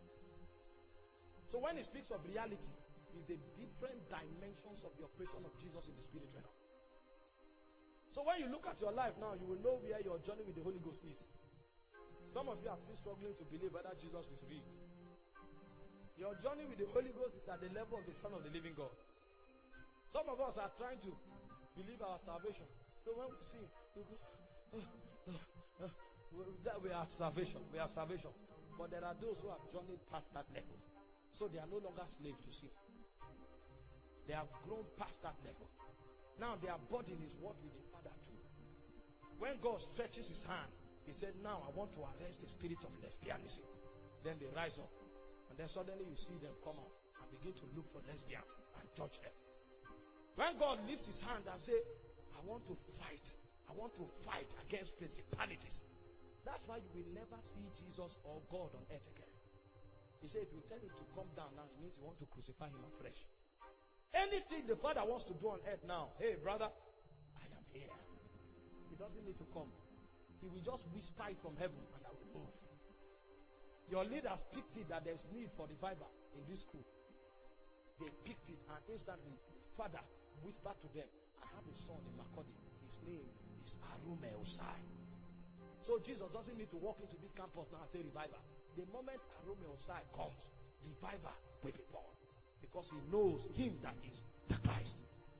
So when he speaks of realities, it's the different dimensions of the operation of Jesus in the Spirit realm. So when you look at your life now, you will know where your journey with the Holy Ghost is. Some of you are still struggling to believe whether Jesus is real. Your journey with the Holy Ghost is at the level of the Son of the living God. Some of us are trying to believe our salvation. So when we sing, we go, oh, oh, oh, that we have salvation. We have salvation. But there are those who have journeyed past that level. So they are no longer slaves to sin. They have grown past that level. Now their burden is what will the Father do? When God stretches his hand, he said, now I want to arrest the spirit of lesbianism. Then they rise up. And then suddenly you see them come out and begin to look for lesbians and judge them. When God lifts his hand and say, I want to fight. I want to fight against principalities. That's why you will never see Jesus or God on earth again. He said, if you tell him to come down now, it means you want to crucify him afresh. Anything the Father wants to do on earth now, hey brother, I am here. He doesn't need to come. He will just whisper it from heaven and I will move. Your leaders picked it that there's need for revival in this school. They picked it and instantly, Father, whisper to them, I have a son in Makodi. His name is Arume Osai. So Jesus doesn't need to walk into this campus now and say revival. The moment Arume Osai comes, revival will be born. Because he knows him that is the Christ.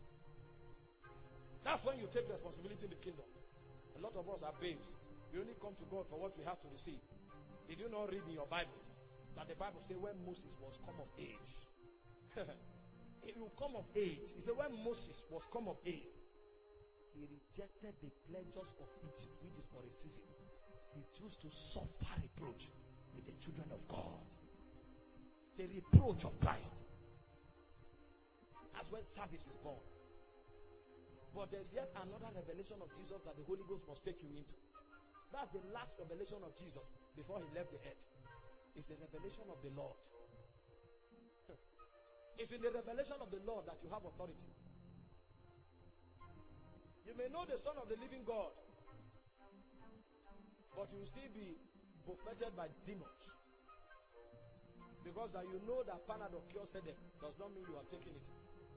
That's when you take responsibility in the kingdom. A lot of us are babes. We only come to God for what we have to receive. Did you not read in your Bible that the Bible says when Moses was come of age, he will come of age. He said when Moses was come of age, he rejected the pleasures of Egypt, which is for a season. He chose to suffer reproach with the children of God. The reproach of Christ. That's when service is born. But there's yet another revelation of Jesus that the Holy Ghost must take you into. That's the last revelation of Jesus before he left the earth. It's the revelation of the Lord. It's in the revelation of the Lord that you have authority. You may know the Son of the living God, but you will still be buffeted by demons. Because that you know that Panadol cures headache does not mean you are taking it.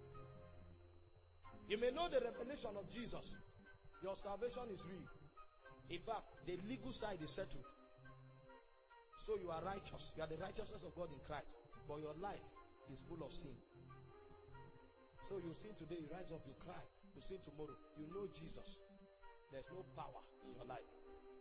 You may know the revelation of Jesus. Your salvation is real. In fact, the legal side is settled. So you are righteous. You are the righteousness of God in Christ. But your life is full of sin. So you sin today, you rise up, you cry. You sin tomorrow, you know Jesus. There's no power in your life.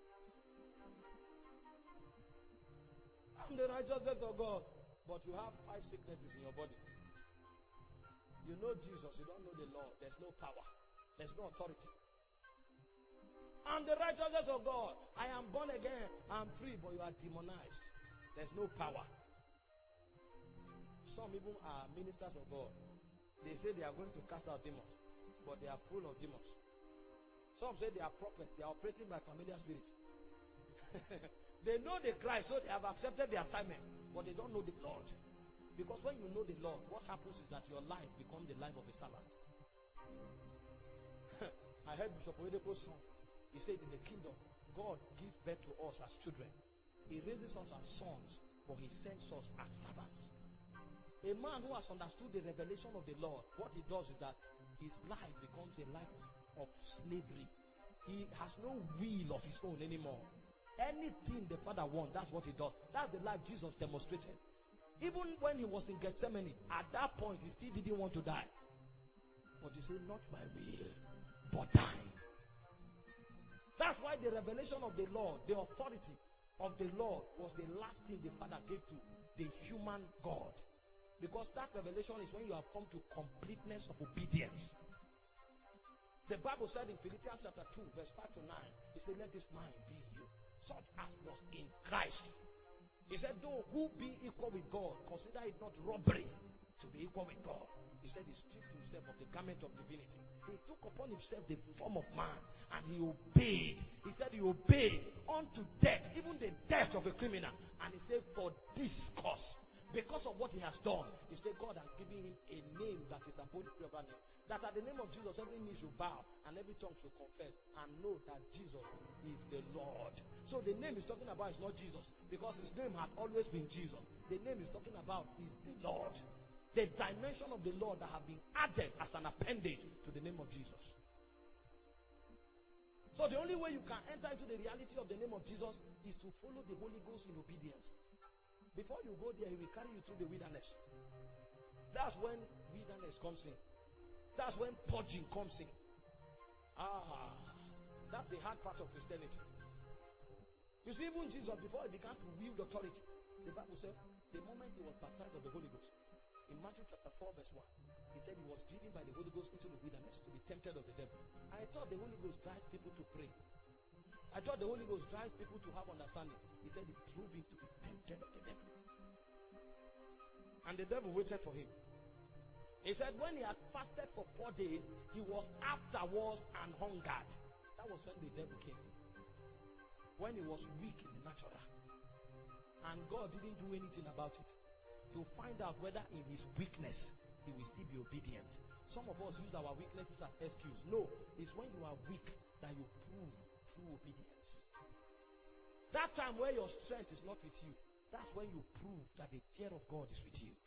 I'm the righteousness of God. But you have five sicknesses in your body. You know Jesus, you don't know the Lord. There's no power. There's no authority. I'm the righteousness of God. I am born again. I'm free, but you are demonized. There's no power. Some even are ministers of God. They say they are going to cast out demons, but they are full of demons. Some say they are prophets. They are operating by familiar spirits. They know the Christ, so they have accepted the assignment, but they don't know the Lord. Because when you know the Lord, what happens is that your life becomes the life of a servant. I heard Bishop Oyedepo's song. He said, in the kingdom, God gives birth to us as children. He raises us as sons, but he sends us as servants. A man who has understood the revelation of the Lord, what he does is that his life becomes a life of slavery. He has no will of his own anymore. Anything the Father wants, that's what he does. That's the life Jesus demonstrated. Even when he was in Gethsemane, at that point, he still didn't want to die. But he said, not my will, but thine. That's why the revelation of the Lord, the authority of the Lord, was the last thing the Father gave to the human God. Because that revelation is when you have come to completeness of obedience. The Bible said in Philippians chapter two, verse five to nine, he said, let this mind be in you, such as was in Christ. He said, though who be equal with God, consider it not robbery to be equal with God. He said he stripped himself of the garment of divinity. He took upon himself the form of man, and he obeyed. He said he obeyed unto death, even the death of a criminal. And he said, for this cause, because of what he has done, he said God has given him a name that is above every other name. That at the name of Jesus, every knee should bow and every tongue should confess and know that Jesus is the Lord. So the name he's talking about is not Jesus, because his name had always been Jesus. The name he's talking about is the Lord. The dimension of the Lord that have been added as an appendage to the name of Jesus. So the only way you can enter into the reality of the name of Jesus is to follow the Holy Ghost in obedience. Before you go there, he will carry you through the wilderness. That's when wilderness comes in. That's when purging comes in. Ah, that's the hard part of Christianity. You see, even Jesus, before he began to wield authority, the Bible said, the moment he was baptized of the Holy Ghost, in Matthew chapter four, verse one, he said he was driven by the Holy Ghost into the wilderness to be tempted of the devil. I thought the Holy Ghost drives people to pray. I thought the Holy Ghost drives people to have understanding. He said he drove him to be tempted of the devil. And the devil waited for him. He said when he had fasted for four days, he was afterwards and hungered. That was when the devil came. When he was weak in the natural. And God didn't do anything about it. To find out whether in his weakness, he will still be obedient. Some of us use our weaknesses as excuse. No, it's when you are weak that you prove true obedience. That time where your strength is not with you, that's when you prove that the fear of God is with you.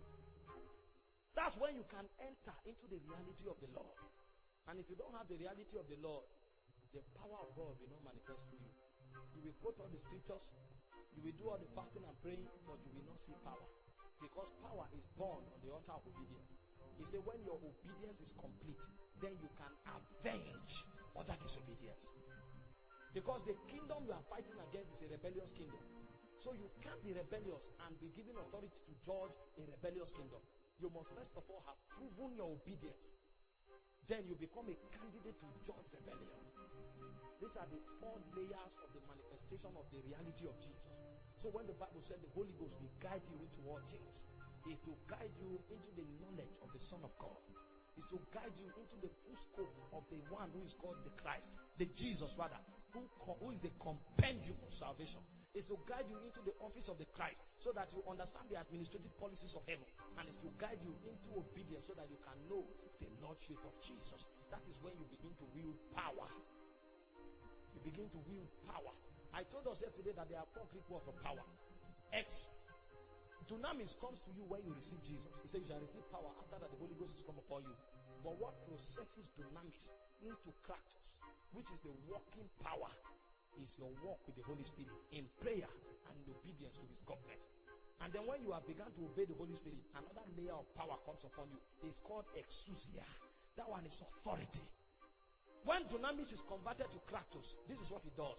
That's when you can enter into the reality of the Lord. And if you don't have the reality of the Lord, the power of God will not manifest to you. You will quote all the scriptures, you will do all the fasting and praying, but you will not see power. Because power is born on the altar of obedience. He said when your obedience is complete, then you can avenge other disobedience. Because the kingdom you are fighting against is a rebellious kingdom. So you can't be rebellious and be given authority to judge a rebellious kingdom. You must first of all have proven your obedience. Then you become a candidate to judge rebellion. These are the four layers of the manifestation of the reality of Jesus. So when the Bible said the Holy Ghost will guide you into all things, is to guide you into the knowledge of the Son of God. Is to guide you into the full scope of the one who is called the Christ, the Jesus rather, who, who is the compendium of salvation. Is to guide you into the office of the Christ, so that you understand the administrative policies of heaven, and is to guide you into obedience so that you can know the Lordship of Jesus. That is when you begin to wield power. You begin to wield power. I told us yesterday that there are four Greek words for power. X. Dunamis comes to you when you receive Jesus. He says you shall receive power after that the Holy Ghost has come upon you. But what processes dunamis into kratos, which is the working power, is your walk with the Holy Spirit in prayer and in obedience to His government. And then when you have begun to obey the Holy Spirit, another layer of power comes upon you. It's called exousia. That one is authority. When dunamis is converted to kratos, this is what it does.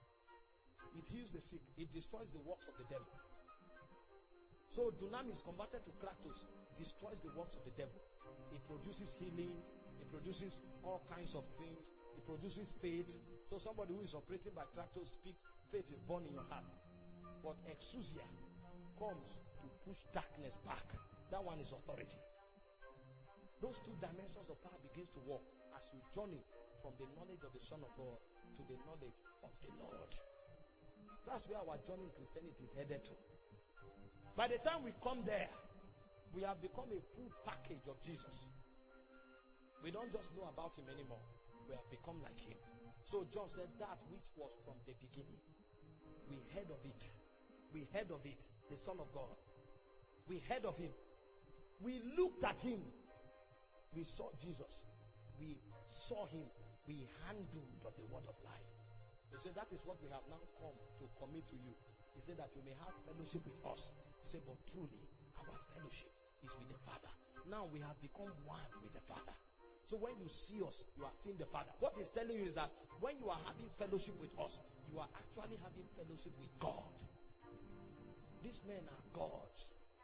It heals the sick. It destroys the works of the devil. So dunamis converted to kratos destroys the works of the devil. It produces healing. It produces all kinds of things. It produces faith. So somebody who is operating by kratos speaks, faith is born in your heart. But exousia comes to push darkness back. That one is authority. Those two dimensions of power begins to work as you journey from the knowledge of the Son of God to the knowledge of the Lord. That's where our journey in Christianity is headed to. By the time we come there, we have become a full package of Jesus. We don't just know about Him anymore. We have become like Him. So John said that which was from the beginning. We heard of it. We heard of it. The Son of God. We heard of Him. We looked at Him. We saw Jesus. We saw Him. We handled of the word of life. He said that is what we have now come to commit to you. He said that you may have fellowship with us. He said, but truly our fellowship is with the Father. Now we have become one with the Father. So when you see us, you are seeing the Father. What He's telling you is that when you are having fellowship with us, you are actually having fellowship with God. These men are gods.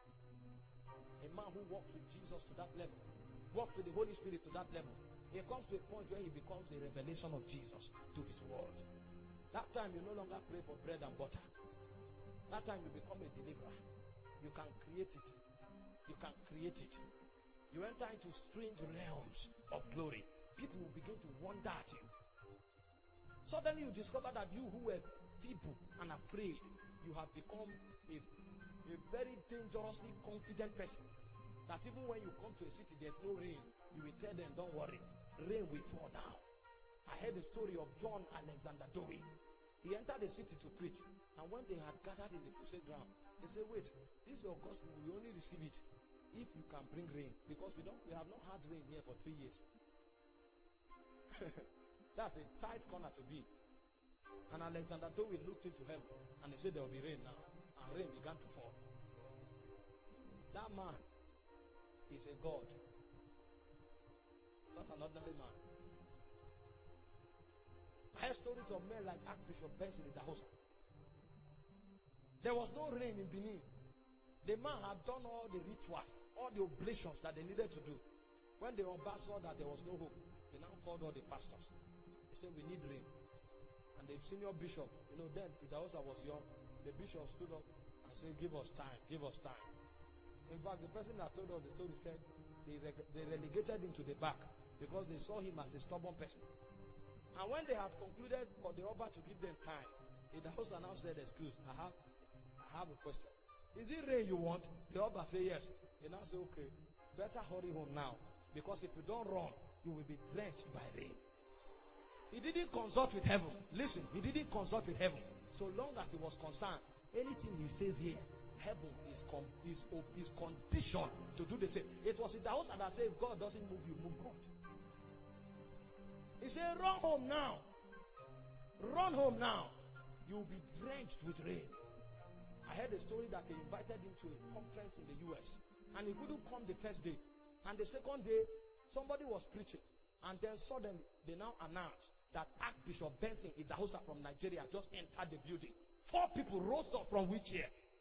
A man who walks with Jesus to that level, walks with the Holy Spirit to that level, he comes to a point where he becomes a revelation of Jesus to his world. That time you no longer pray for bread and butter. That time you become a deliverer. You can create it. You can create it. You enter into strange realms of glory. People will begin to wonder at you. Suddenly you discover that you who were feeble and afraid, you have become a, a very dangerously confident person. That even when you come to a city, there's no rain. You will tell them, don't worry, rain will fall now. I heard the story of John Alexander Dowie. He entered the city to preach. And when they had gathered in the crusade ground, they said, wait, this is your gospel. We only receive it if you can bring rain. Because we don't, we have not had rain here for three years. That's a tight corner to be. And Alexander Dowie looked into heaven and they said there will be rain now. And rain began to fall. That man is a God. It's not an ordinary man. I heard stories of men like Archbishop Benson in Dahosa. There was no rain in Benin. The man had done all the rituals, all the oblations that they needed to do. When the Oba saw that there was no hope, they now called all the pastors. They said, we need rain. And the senior bishop, you know, then Dahosa was young. The bishop stood up and said, give us time, give us time. In fact, the person that told us the story said they, reg they relegated him to the back because they saw him as a stubborn person. And when they had concluded for the Oba to give them time, the host now said, excuse, I have, I have a question. Is it rain you want? The Oba said yes. He now said, okay, better hurry home now. Because if you don't run, you will be drenched by rain. He didn't consult with heaven. Listen, he didn't consult with heaven. So long as he was concerned, anything he says here, heaven is, com is, is conditioned to do the same. It was in the house that said, if God doesn't move you, move God. He said, run home now. Run home now. You will be drenched with rain. I heard a story that they invited him to a conference in the U S and he couldn't come the first day. And the second day, somebody was preaching. And then suddenly, they now announced that Archbishop Benson Idahosa from Nigeria just entered the building. Four people rose up from wheelchair.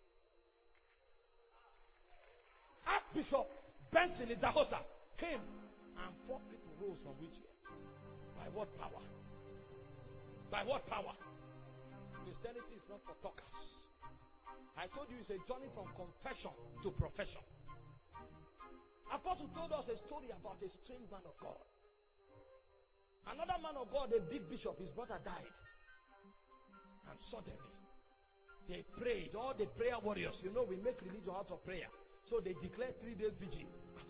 Archbishop Benson Idahosa came and four people rose from wheelchair. By what power? By what power? Christianity is not for talkers. I told you it's a journey from confession to profession. Apostle told us a story about a strange man of God. Another man of God, a big bishop, his brother died. And suddenly, they prayed. All the prayer warriors, you know, we make religion out of prayer. So they declared three days vigil.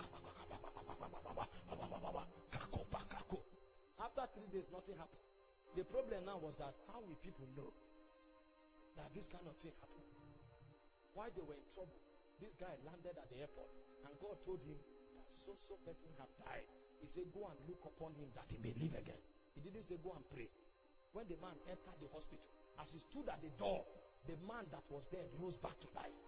After three days, nothing happened. The problem now was that how will people know that this kind of thing happened? Why they were in trouble? This guy landed at the airport and God told him that so-so person had died. He said, go and look upon him that he may live again. He didn't say, go and pray. when the man entered the hospital, as he stood at the door, the man that was dead rose back to life.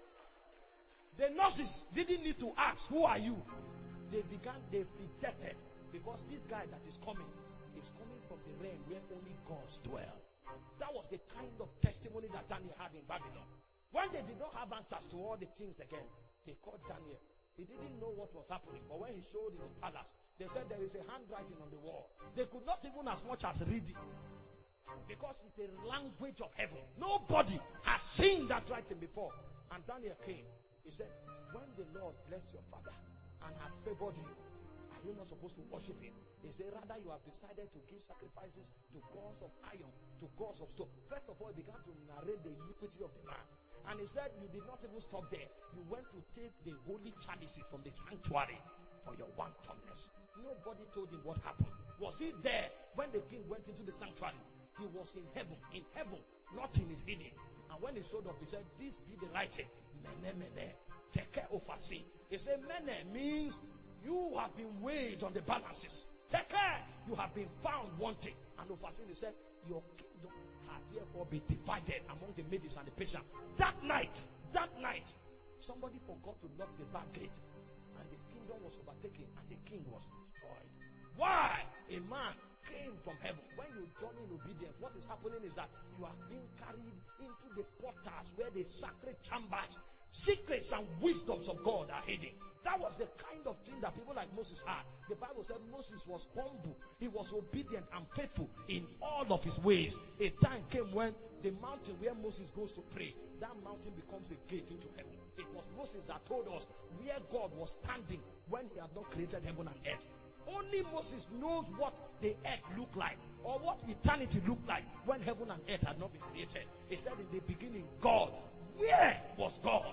The nurses didn't need to ask, who are you? They began, they rejected, because this guy that is coming is coming from the realm where only gods dwell. That was the kind of testimony that Daniel had in Babylon. When they did not have answers to all the things again, they called Daniel. He didn't know what was happening, but when he showed in the palace, they said there is a handwriting on the wall. They could not even as much as read it, because it's a language of heaven. Nobody has seen that writing before. And Daniel came. He said, when the Lord blessed your father and has favored you, are you not supposed to worship him? He said, rather you have decided to give sacrifices to gods of iron, to gods of stone. First of all, he began to narrate the iniquity of the man. And he said, you did not even stop there. You went to take the holy chalices from the sanctuary for your wantonness. Nobody told him what happened. Was he there when the king went into the sanctuary? He was in heaven. In heaven, nothing is hidden. And when he showed up, he said, this be the writing. Mene, mene, teke ofasi. He said, mene means you have been weighed on the balances. Teke, you have been found wanting. And ofasi, he said, your kingdom had therefore been divided among the Medes and the Persians. That night, that night, somebody forgot to lock the back gate. And the kingdom was overtaken and the king was destroyed. Why? A man came from heaven. When you journey in obedience, what is happening is that you are being carried into the portals where the sacred chambers, secrets and wisdoms of God are hidden. That was the kind of thing that people like Moses had. The Bible said Moses was humble. He was obedient and faithful in all of his ways. A time came when the mountain where Moses goes to pray, that mountain becomes a gate into heaven. It was Moses that told us where God was standing when he had not created heaven and earth. Only Moses knows what the earth looked like, or what eternity looked like when heaven and earth had not been created. He said in the beginning, God. Where was God?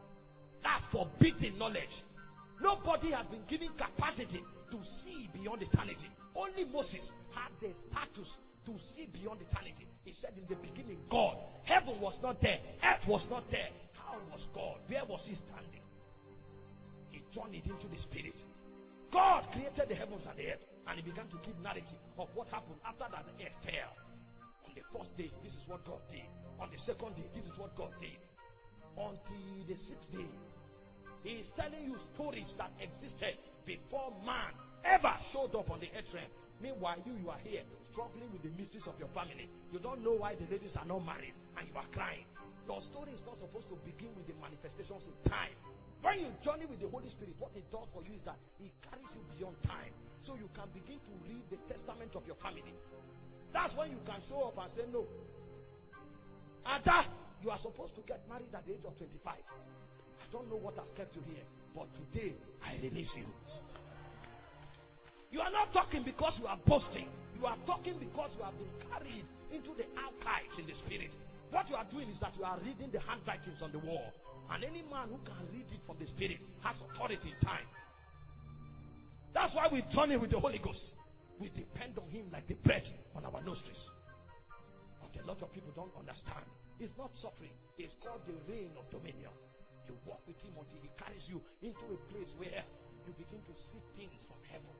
That's forbidden knowledge. Nobody has been given capacity to see beyond eternity. Only Moses had the status to see beyond eternity. He said in the beginning, God. Heaven was not there. Earth was not there. How was God? Where was he standing? He journeyed into the spirit. God created the heavens and the earth, and he began to give narrative of what happened after that the earth fell. On the first day, this is what God did. On the second day, this is what God did. Until the sixth day, he is telling you stories that existed before man ever showed up on the earth realm. Meanwhile, you, you are here struggling with the mysteries of your family. You don't know why the ladies are not married, and you are crying. Your story is not supposed to begin with the manifestations in time. When you journey with the Holy Spirit, what it does for you is that it carries you beyond time. So you can begin to read the testament of your family. That's when you can show up and say, no. Ada, you are supposed to get married at the age of twenty-five. I don't know what has kept you here, but today I release you. You are not talking because you are boasting. You are talking because you have been carried into the archives in the spirit. What you are doing is that you are reading the handwritings on the wall. And any man who can read it from the spirit has authority in time. That's why we journey with the Holy Ghost. We depend on him like the breath on our nostrils. But a lot of people don't understand. It's not suffering. It's called the reign of dominion. You walk with him until he carries you into a place where you begin to see things from heaven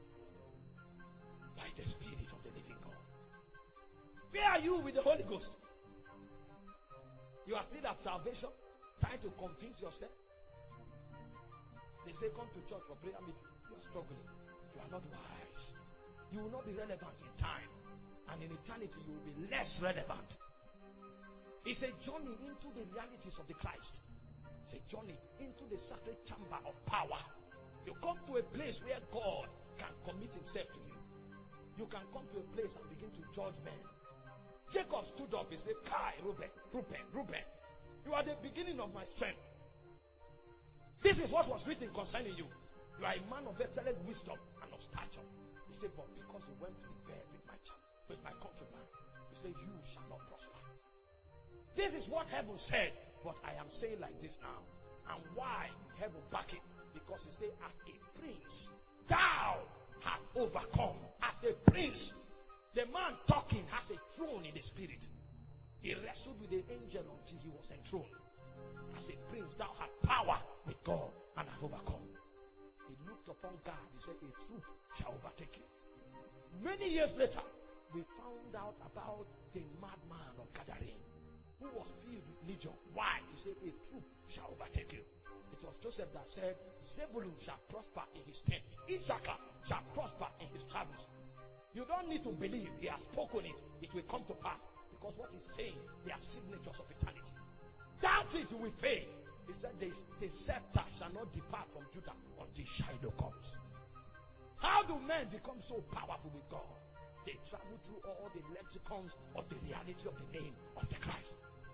by the Spirit of the living God. Where are you with the Holy Ghost? You are still at salvation, trying to convince yourself. They say come to church for prayer meeting. You are struggling. You are not wise. You will not be relevant in time. And in eternity you will be less relevant. It's a journey into the realities of the Christ. It's a journey into the sacred chamber of power. You come to a place where God can commit himself to you. You can come to a place and begin to judge men. Jacob stood up and said, Kai, Reuben, Reuben, Reuben, you are the beginning of my strength. This is what was written concerning you. You are a man of excellent wisdom and of stature. He said, but because you went to bed with my child, with my concubine, he said, you shall not prosper. This is what heaven said, but I am saying like this now. And why heaven back it? Because he said, as a prince, thou hast overcome. As a prince, the man talking has a throne in the spirit. He wrestled with the angel until he was enthroned. As a prince, thou hast power with God and hast overcome. He looked upon God. He said, a truth shall overtake you. Many years later, we found out about the madman of Gadarene, who was filled with legion. Why? He said, a troop shall overtake you. It was Joseph that said, Zebulun shall prosper in his tent. Issachar shall prosper in his travels. You don't need to believe he has spoken it. It will come to pass. Because what he's saying, they are signatures of eternity. Doubt it, you will fail. He said, the, the scepter shall not depart from Judah until Shiloh comes. How do men become so powerful with God? They travel through all the lexicons of the reality of the name of the Christ.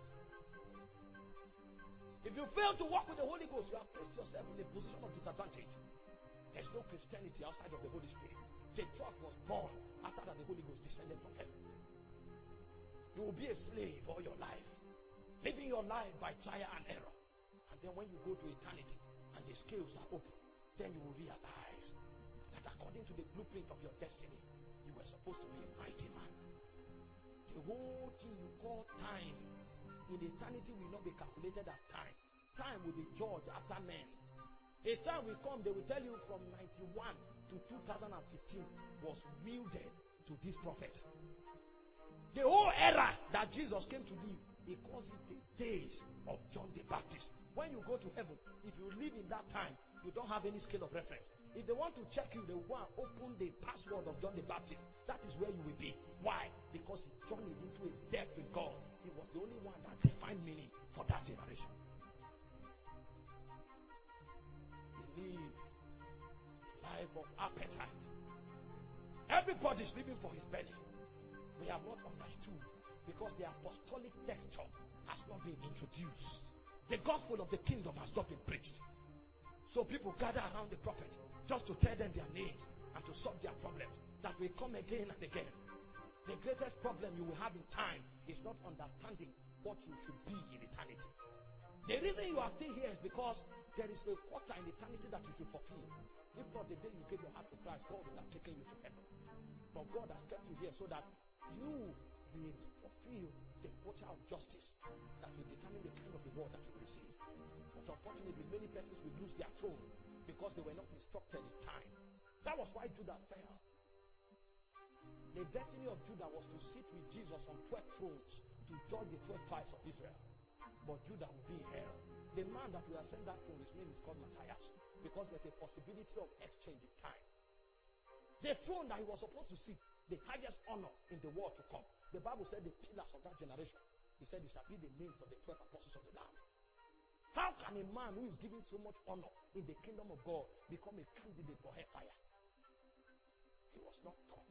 If you fail to walk with the Holy Ghost, you have placed yourself in a position of disadvantage. There's no Christianity outside of the Holy Spirit. The church was born after that the Holy Ghost descended from heaven. You will be a slave all your life, living your life by trial and error. And then when you go to eternity and the scales are open, then you will realize that according to the blueprint of your destiny, you were supposed to be a mighty man. The whole thing you call time in eternity will not be calculated as time. Time will be judged after men. A time will come, they will tell you from ninety-one to two thousand fifteen was wielded to this prophet. The whole era that Jesus came to live, he calls it the days of John the Baptist. When you go to heaven, if you live in that time, you don't have any scale of reference. If they want to check you, they will open the password of John the Baptist. That is where you will be. Why? Because he journeyed into a depth with God. He was the only one that defined meaning for that generation. He lived a life of appetite. Everybody is living for his belly. We have not understood because the apostolic texture has not been introduced. The gospel of the kingdom has not been preached. So people gather around the prophet just to tell them their names and to solve their problems that will come again and again. The greatest problem you will have in time is not understanding what you should be in eternity. The reason you are still here is because there is a quarter in eternity that you should fulfill. If not, the day you gave your heart to Christ, God will have taken you to heaven. But God has kept you here so that you will fulfill the quarter of justice that will determine the kind of reward that you will receive. But unfortunately, many persons will lose their throne because they were not instructed in time. That was why Judas fell. The destiny of Judah was to sit with Jesus on twelve thrones to judge the twelve tribes of Israel. But Judah will be in hell. The man that will ascend that throne, his name is called Matthias, because there's a possibility of exchange in time. The throne that he was supposed to sit, the highest honor in the world to come. The Bible said the pillars of that generation, he said it shall be the names of the twelve apostles of the Lamb. How can a man who is given so much honor in the kingdom of God become a candidate for hellfire? He was not taught.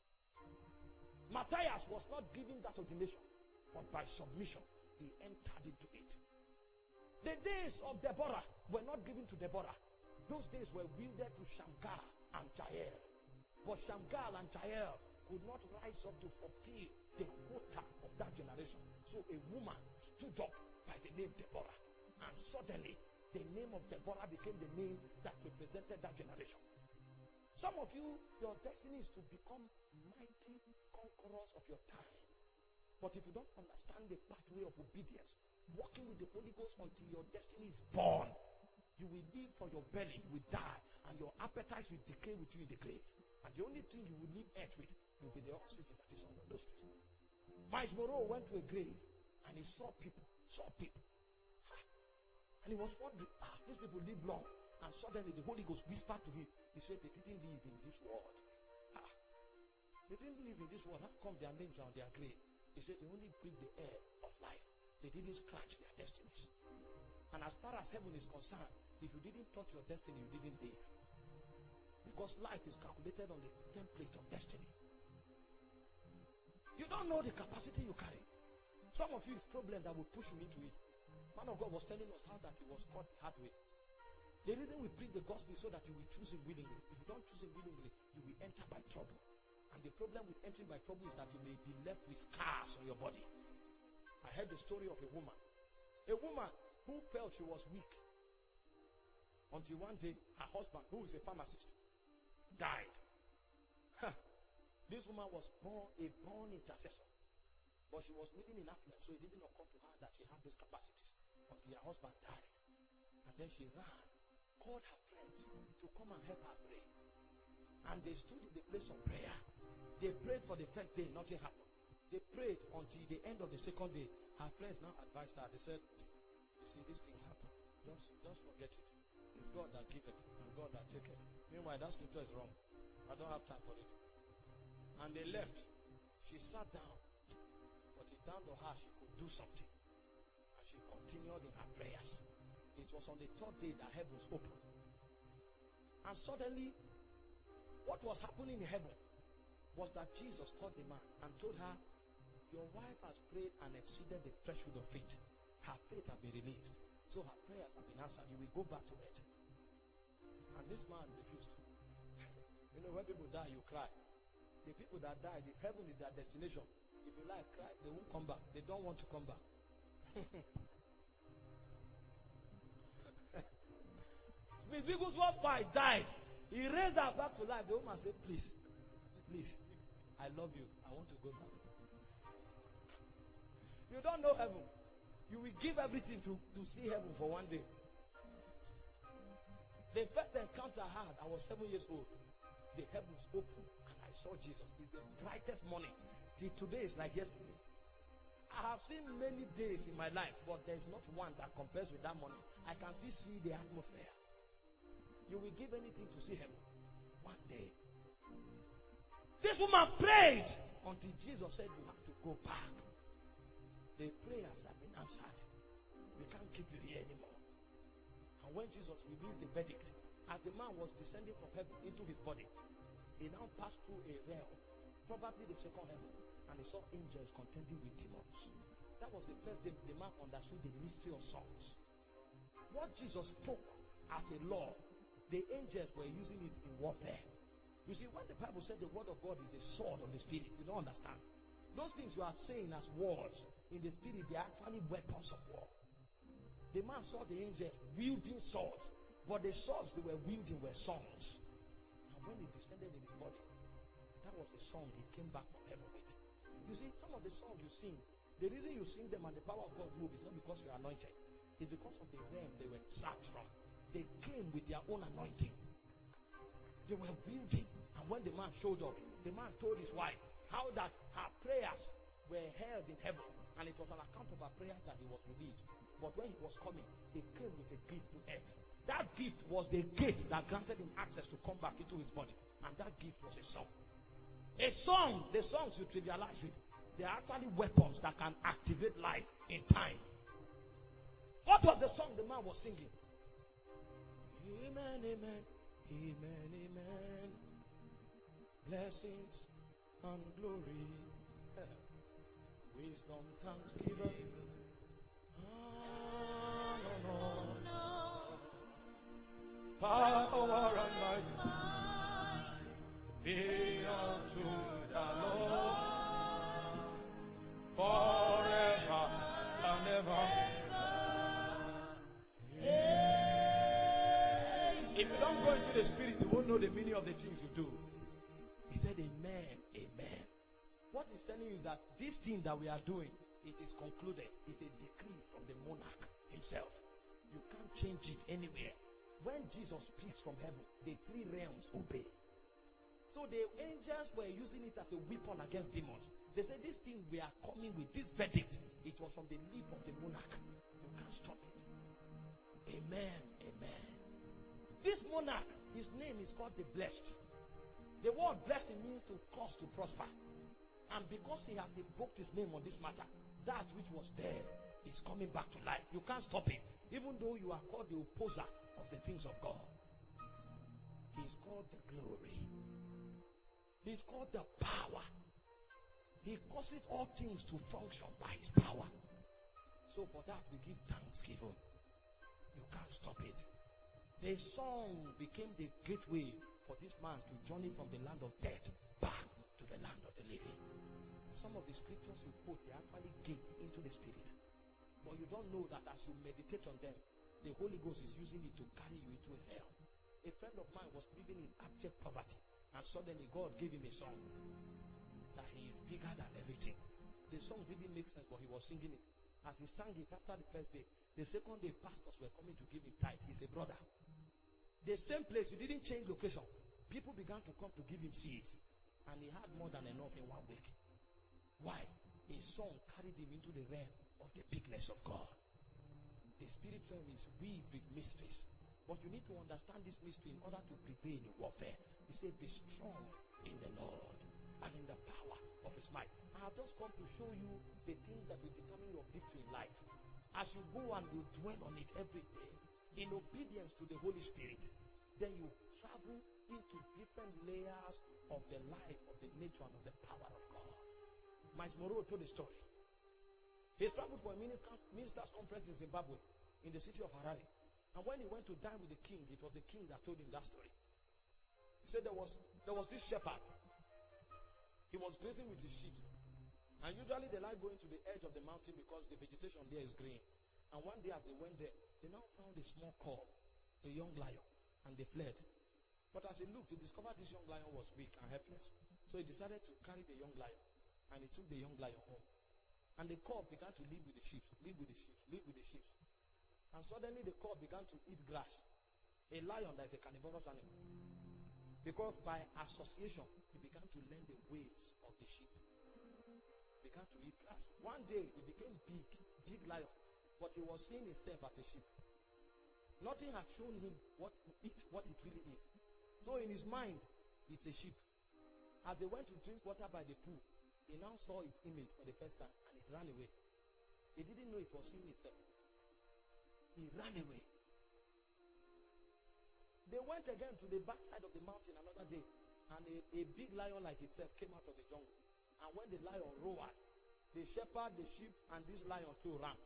Matthias was not given that ordination, but by submission, he entered into it. The days of Deborah were not given to Deborah. Those days were wielded to Shamgar and Jael. But Shamgar and Jael could not rise up to fulfill the quota of that generation. So a woman stood up by the name Deborah. And suddenly, the name of Deborah became the name that represented that generation. Some of you, your destiny is to become mighty conquerors of your time. But if you don't understand the pathway of obedience, walking with the Holy Ghost until your destiny is born, you will live for your belly, you will die, and your appetites will decay with you in the grave. And the only thing you will leave earth with will be the oxygen that is on your nostrils. Miles Moreau went to a grave and he saw people, saw people. And he was wondering, ah, these people live long. And suddenly the Holy Ghost whispered to him. He said, they didn't live in this world. Ah, they didn't live in this world. How come their names are on their grave? He said, they only breathe the air of life. They didn't scratch their destinies. And as far as heaven is concerned, if you didn't touch your destiny, you didn't live. Because life is calculated on the template of destiny. You don't know the capacity you carry. Some of you is problem that will push you into it. Man of God was telling us how that he was caught the hard way. The reason we preach the gospel is so that you will choose him willingly. If you don't choose him willingly, you will enter by trouble. And the problem with entering by trouble is that you may be left with scars on your body. I heard the story of a woman. A woman who felt she was weak. Until one day, her husband, who is a pharmacist, died. Huh. This woman was born a born intercessor. But she was living in affluence, so it didn't occur to her that she had those capacities until her husband died. And then she ran, called her friends to come and help her pray. And they stood in the place of prayer. They prayed for the first day, nothing happened. They prayed until the end of the second day. Her friends now advised her. They said, you see, these things happen. Just, just forget it. It's God that giveth and God that taketh. Meanwhile, that scripture is wrong. I don't have time for it. And they left. She sat down. But it dawned on her she could do something. And she continued in her prayers. It was on the third day that heaven was open. And suddenly, what was happening in heaven was that Jesus called the man and told her, your wife has prayed and exceeded the threshold of faith. Her faith has been released. So her prayers have been answered. You will go back to bed. And this man refused. You know, when people die, you cry. The people that died, if heaven is their destination, if you like cry, they won't come back. They don't want to come back. Smith Wigglesworth's wife died. He raised her back to life. The woman said, please, please, I love you. I want to go back. You don't know heaven. You will give everything to, to see heaven for one day. The first encounter I had, I was seven years old. The heavens opened and I saw Jesus. It's the brightest morning. Till today is like yesterday. I have seen many days in my life, but there is not one that compares with that morning. I can still see the atmosphere. You will give anything to see heaven one day. This woman prayed until Jesus said, you have to go back. The prayers have been answered. We can't keep you here anymore. And when Jesus released the verdict, as the man was descending from heaven into his body, he now passed through a realm, probably the second heaven, and he saw angels contending with demons. That was the first day the man understood the mystery of songs. What Jesus spoke as a law, the angels were using it in warfare. You see, when the Bible said the word of God is a sword of the spirit, you don't understand. Those things you are saying as words in the spirit, they are actually weapons of war. The man saw the angels wielding swords, but the swords they were wielding were songs. And when he descended in his body, that was the song he came back from heaven with. You see, some of the songs you sing, the reason you sing them and the power of God moves is not because you are anointed. It's because of the realm they were trapped from. They came with their own anointing. They were wielding. And when the man showed up, the man told his wife how that her prayers were held in heaven. And it was on account of her prayers that he was released. But when he was coming, he came with a gift to earth. That gift was the gate that granted him access to come back into his body. And that gift was a song. A song, the songs you trivialize with, they are actually weapons that can activate life in time. What was the song the man was singing? Amen, amen, amen, amen. Blessings and glory, wisdom, thanksgiving, honor, power and might be unto the Lord forever and ever. If you don't go into the spirit, you won't know the meaning of the things you do. He said, amen, amen. What he's telling you is that this thing that we are doing, it is concluded. It's a decree from the monarch himself. You can't change it anywhere. When Jesus speaks from heaven, the three realms obey. So the angels were using it as a weapon against demons. They said, this thing we are coming with, this verdict, it was from the lip of the monarch. You can't stop it. Amen, amen. This monarch, his name is called the Blessed. The word blessing means to cause to prosper. And because he has invoked his name on this matter, that which was dead is coming back to life. You can't stop it. Even though you are called the opposer of the things of God. He is called the glory. He is called the power. He causes all things to function by his power. So for that we give thanksgiving. You can't stop it. The song became the gateway for this man to journey from the land of death back to the land of the living. Some of the scriptures you quote, they actually gates into the spirit. But you don't know that as you meditate on them, the Holy Ghost is using it to carry you into hell. A friend of mine was living in abject poverty, and suddenly God gave him a song that he is bigger than everything. The song didn't make sense, but he was singing it. As he sang it after the first day, the second day pastors were coming to give him tithe. He said, brother, the same place, you didn't change location. People began to come to give him seeds, and he had more than enough in one week. Why? A song carried him into the realm of the bigness of God. The spirit realm is weaved with mysteries. But you need to understand this mystery in order to prevail in warfare. He said, be strong in the Lord and in the power of his might. I have just come to show you the things that will determine your victory in life. As you go and you dwell on it every day, in obedience to the Holy Spirit, then you travel into different layers of the life, of the nature, and of the power of God. Miles Moreau told the story. He traveled for a minister's conference in Zimbabwe, in the city of Harare. And when he went to dine with the king, it was the king that told him that story. He said there was, there was this shepherd. He was grazing with his sheep. And usually they like going to the edge of the mountain because the vegetation there is green. And one day as they went there, they now found a small cub, a young lion, and they fled. But as he looked, he discovered this young lion was weak and helpless. So he decided to carry the young lion, and he took the young lion home. And the cub began to live with the sheep, live with the sheep, live with the sheep. And suddenly the cub began to eat grass. A lion that is a carnivorous animal. Because by association, he began to learn the ways of the sheep. He began to eat grass. One day, he became big, big lion. But he was seeing himself as a sheep. Nothing had shown him what it, what it really is. So in his mind, it's a sheep. As they went to drink water by the pool, he now saw its image for the first time, and it ran away. He didn't know it was him itself. He ran away. They went again to the backside of the mountain another day, and a, a big lion like itself came out of the jungle. And when the lion roared, the shepherd, the sheep, and this lion too ran.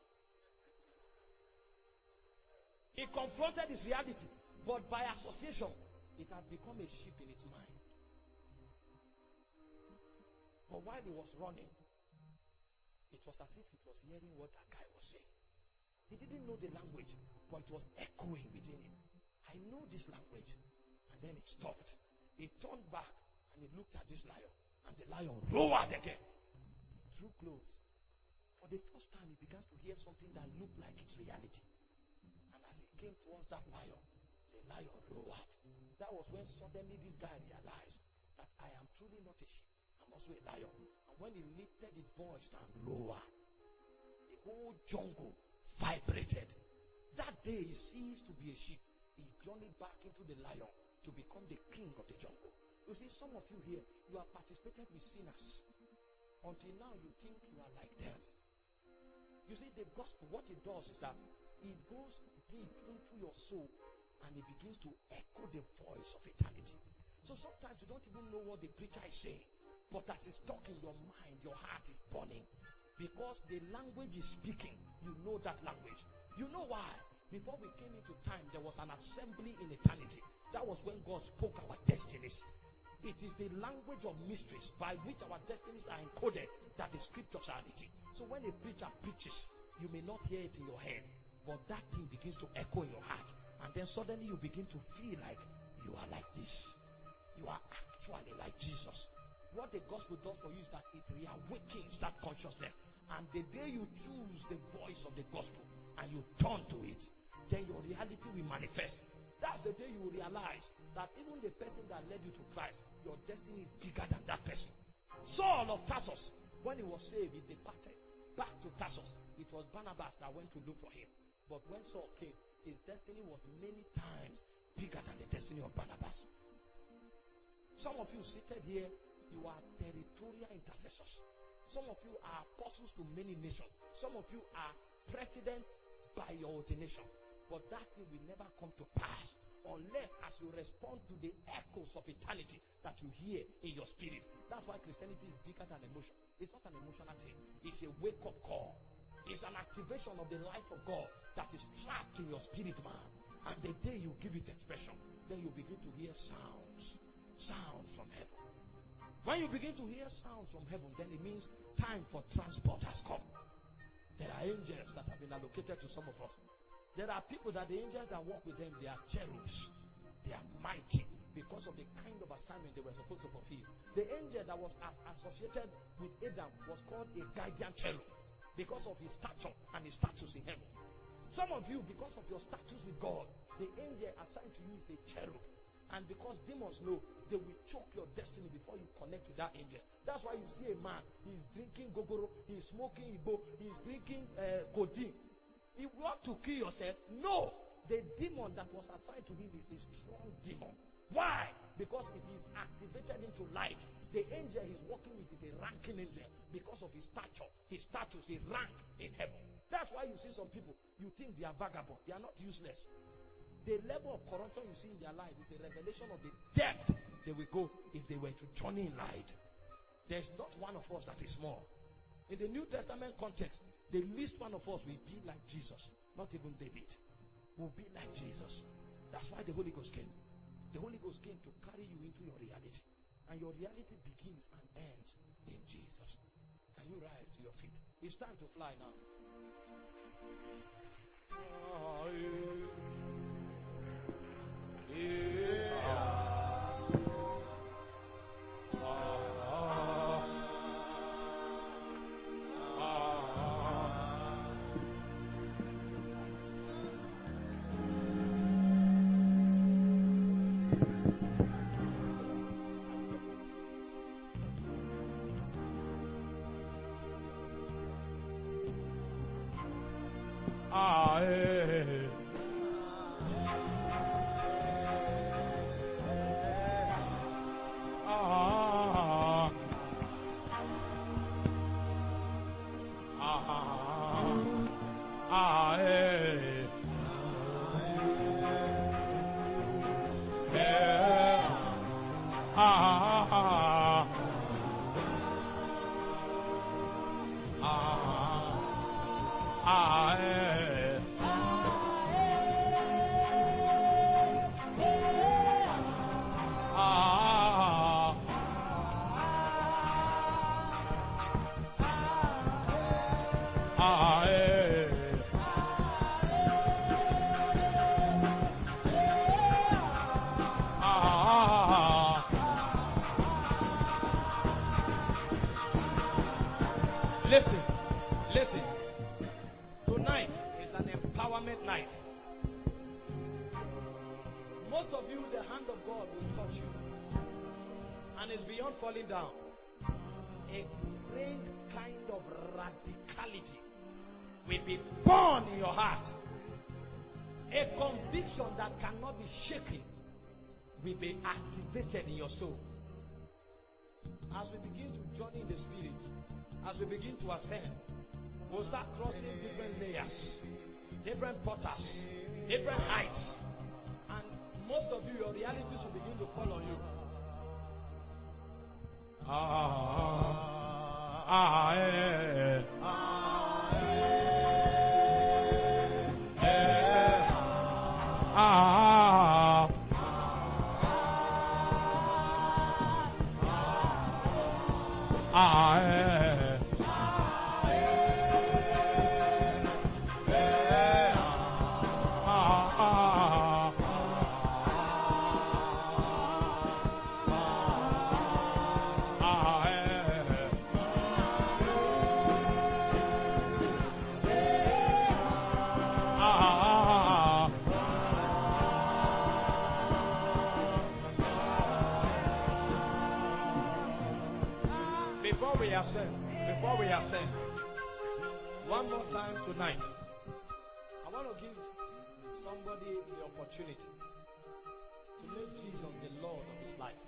He confronted his reality, but by association, it had become a sheep in its mind. But while he was running, it was as if it was hearing what that guy was saying. He didn't know the language, but it was echoing within him. I know this language. And then it stopped. He turned back and he looked at this lion. And the lion roared again. He drew close. For the first time, he began to hear something that looked like its reality. And as he came towards that lion, the lion roared. That was when suddenly this guy realized that I am truly not a sheep. I'm also a lion. And when he lifted his voice and roared, the whole jungle vibrated. That day he ceased to be a sheep. He journeyed back into the lion to become the king of the jungle. You see, some of you here, you have participated with sinners. Until now you think you are like them. You see, the gospel, what it does is that it goes deep into your soul and it begins to echo the voice of eternity. So sometimes you don't even know what the preacher is saying. But as he's talking, your mind, your heart is burning. Because the language is speaking, you know that language. You know why? Before we came into time, there was an assembly in eternity. That was when God spoke our destinies. It is the language of mysteries by which our destinies are encoded that the scriptures are written. So when a preacher preaches, you may not hear it in your head, but that thing begins to echo in your heart. And then suddenly you begin to feel like you are like this. You are actually like Jesus. What the gospel does for you is that it reawakens that consciousness. And the day you choose the voice of the gospel and you turn to it, then your reality will manifest. That's the day you will realize that even the person that led you to Christ, your destiny is bigger than that person. Saul of Tarsus, when he was saved, he departed back to Tarsus. It was Barnabas that went to look for him. But when Saul came, his destiny was many times bigger than the destiny of Barnabas. Some of you seated here, you are territorial intercessors. Some of you are apostles to many nations. Some of you are presidents by your ordination. But that thing will never come to pass unless as you respond to the echoes of eternity that you hear in your spirit. That's why Christianity is bigger than emotion. It's not an emotional thing. It's a wake-up call. It's an activation of the life of God that is trapped in your spirit, man. And the day you give it expression, then you begin to hear sounds. Sounds from heaven. When you begin to hear sounds from heaven, then it means time for transport has come. There are angels that have been allocated to some of us. There are people that the angels that walk with them, they are cherubs. They are mighty because of the kind of assignment they were supposed to fulfill. The angel that was as associated with Adam was called a guardian cherub because of his stature and his status in heaven. Some of you, because of your status with God, the angel assigned to you is a cherub. And because demons know, they will choke your destiny before you connect with that angel. That's why you see a man, he's drinking gogoro, he's smoking igbo, he's drinking uh, codeine. He want to kill yourself? No. The demon that was assigned to him is a strong demon. Why? Because if he's activated into light, the angel he's working with is a ranking angel because of his stature, his status, his rank in heaven. That's why you see some people, you think they are vagabond. They are not useless. The level of corruption you see in their lives is a revelation of the depth they will go if they were to journey in light. There's not one of us that is small. In the New Testament context, the least one of us will be like Jesus. Not even David. Will be like Jesus. That's why the Holy Ghost came. The Holy Ghost came to carry you into your reality. And your reality begins and ends in Jesus. Can you rise to your feet? It's time to fly now. Oh, yeah. Ah, eh. Ah, ah, ah, eh. Eh. Ah, ah, ah, ah, eh. Ah, eh. Ah. Listen, listen. Tonight is an empowerment night. Most of you, the hand of God will touch you. And it's beyond falling down. A great kind of radicality will be born in your heart. A conviction that cannot be shaken will be activated in your soul. As we begin to journey in the spirit, as we begin to ascend, we'll start crossing different layers, different portals, different heights. And most of you, your realities will begin to fall on you. Ah, ah, eh, ah, eh, eh, ah, ah, eh, Before we ascend, before we ascend, one more time tonight, I want to give somebody the opportunity to make Jesus the Lord of his life.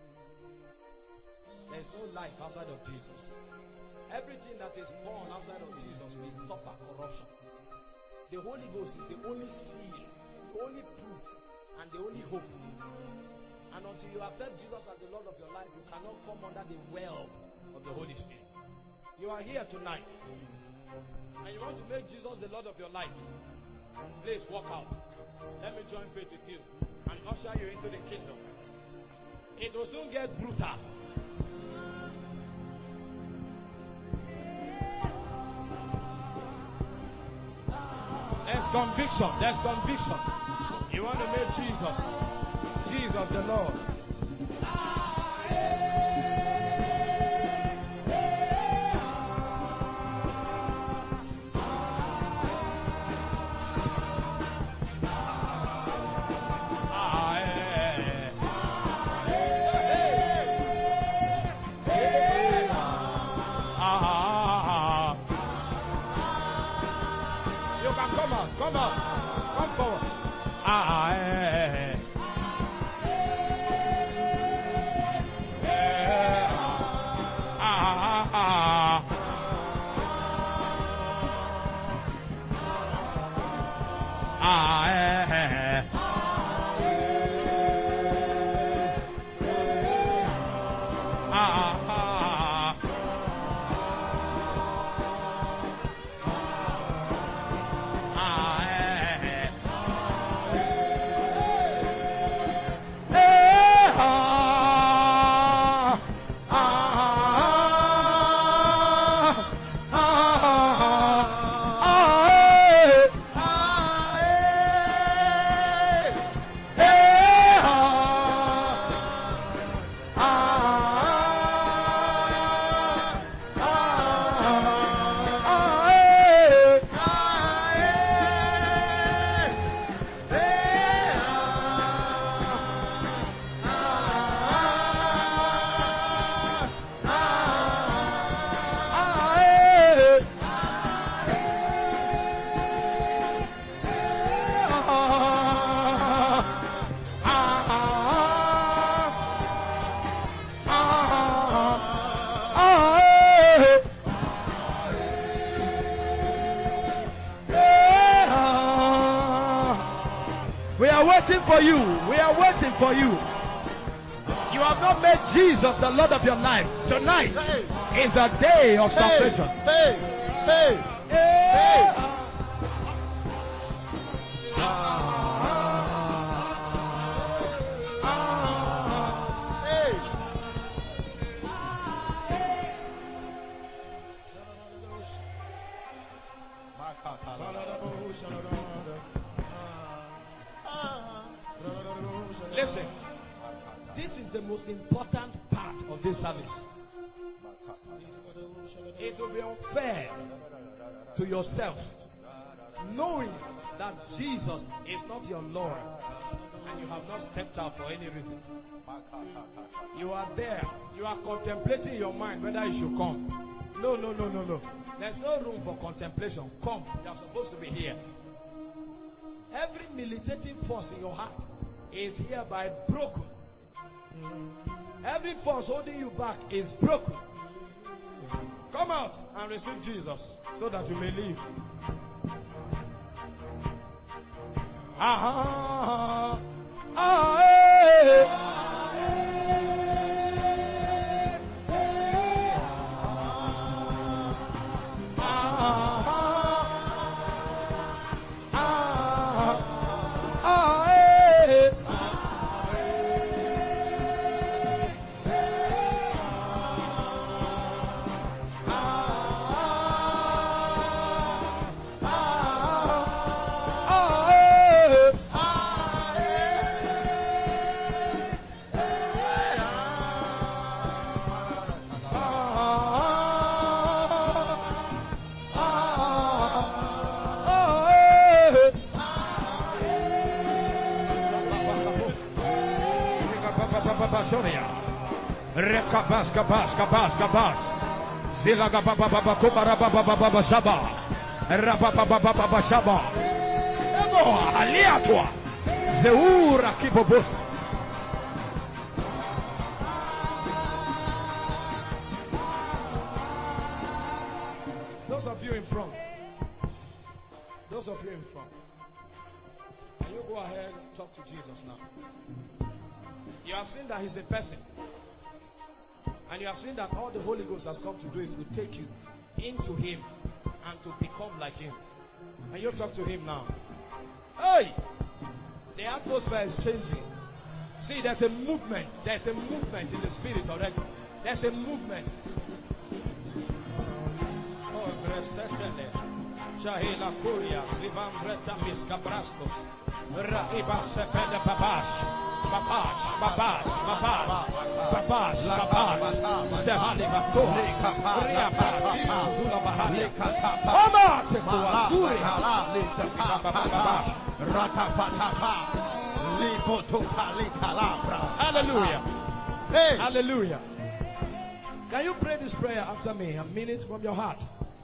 There is no life outside of Jesus. Everything that is born outside of Jesus will suffer corruption. The Holy Ghost is the only seal, the only proof, and the only hope. And until you accept Jesus as the Lord of your life, you cannot come under the well of the Holy Spirit. You are here tonight, and you want to make Jesus the Lord of your life. Please walk out. Let me join faith with you and usher you into the kingdom. It will soon get brutal. There's conviction. There's conviction. You want to make Jesus, Jesus the Lord. Ah, eh. for you. We are waiting for you. You have not made Jesus the Lord of your life. Tonight hey. is a day of salvation. Hey, hey, hey, hey. Ah. Listen, this is the most important part of this service. It will be unfair to yourself knowing that Jesus is not your Lord and you have not stepped out for any reason. You are there. You are contemplating in your mind whether you should come. No, no, no, no, no. There's no room for contemplation. Come. You are supposed to be here. Every militating force in your heart is hereby broken. Every force holding you back is broken. Come out and receive Jesus so that you may live. Ah, ah, ah, eh. Rekabas, kabas, kabas, kabas. Zilaga baba baba kubara baba baba shaba. Rababa baba baba shaba. Ego aliatwa. Zeura kibobos. Those of you in front. Those of you in front. Can you go ahead and talk to Jesus now? You have seen that he's a person. And you have seen that all the Holy Ghost has come to do is to take you into him and to become like him. And you talk to him now. Hey! The atmosphere is changing. See, there's a movement. There's a movement in the spirit already. There's a movement. Oh, Shahila Kuria, Zivan Breta Miskabrastos, Raiba Sepeda Babash. Babash, Babash, Babash, Babash, Babash, Sehali Bator, Riapa, Dula Bahali, Oma, Tekuaturi, Rakapatapa, Lipotuka, Likalabra. Hallelujah. Hey. Hallelujah. Can you pray this prayer after me? A minute from your heart.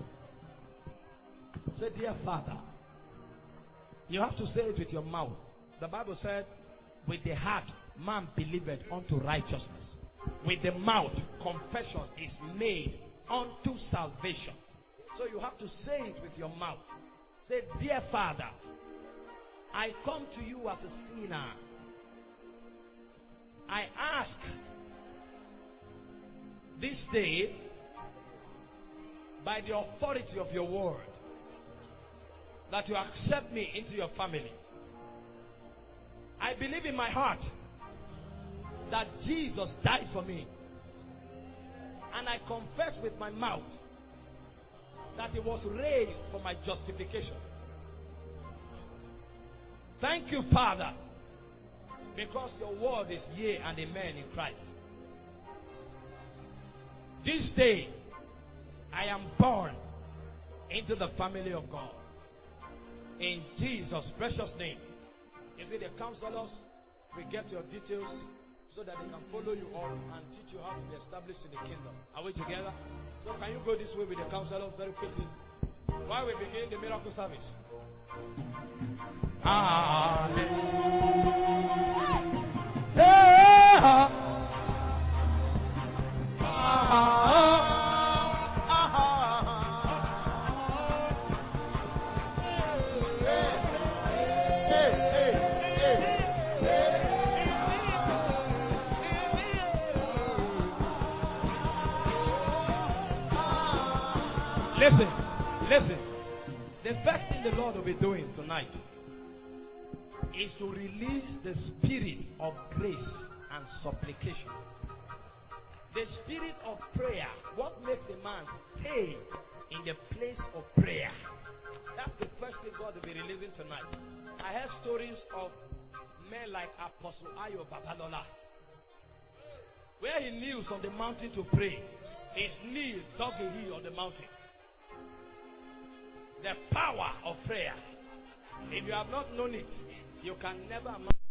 Say, dear Father. You have to say it with your mouth. The Bible said, with the heart, man believeth unto righteousness. With the mouth, confession is made unto salvation. So you have to say it with your mouth. Say, dear Father, I come to you as a sinner. I ask this day, by the authority of your word, that you accept me into your family. I believe in my heart that Jesus died for me. And I confess with my mouth that he was raised for my justification. Thank you, Father, because your word is yea and amen in Christ. This day, I am born into the family of God. In Jesus' precious name. You see, the counselors will get your details so that they can follow you all and teach you how to be established in the kingdom. Are we together? So can you go this way with the counselors very quickly while we begin the miracle service? Ah, hey, ah, ah. Listen, listen. The first thing the Lord will be doing tonight is to release the spirit of grace and supplication. The spirit of prayer. What makes a man stay in the place of prayer? That's the first thing God will be releasing tonight. I heard stories of men like Apostle Ayo Babalola, where he kneels on the mountain to pray. His knee dug a hill on the mountain. The power of prayer. If you have not known it, you can never imagine.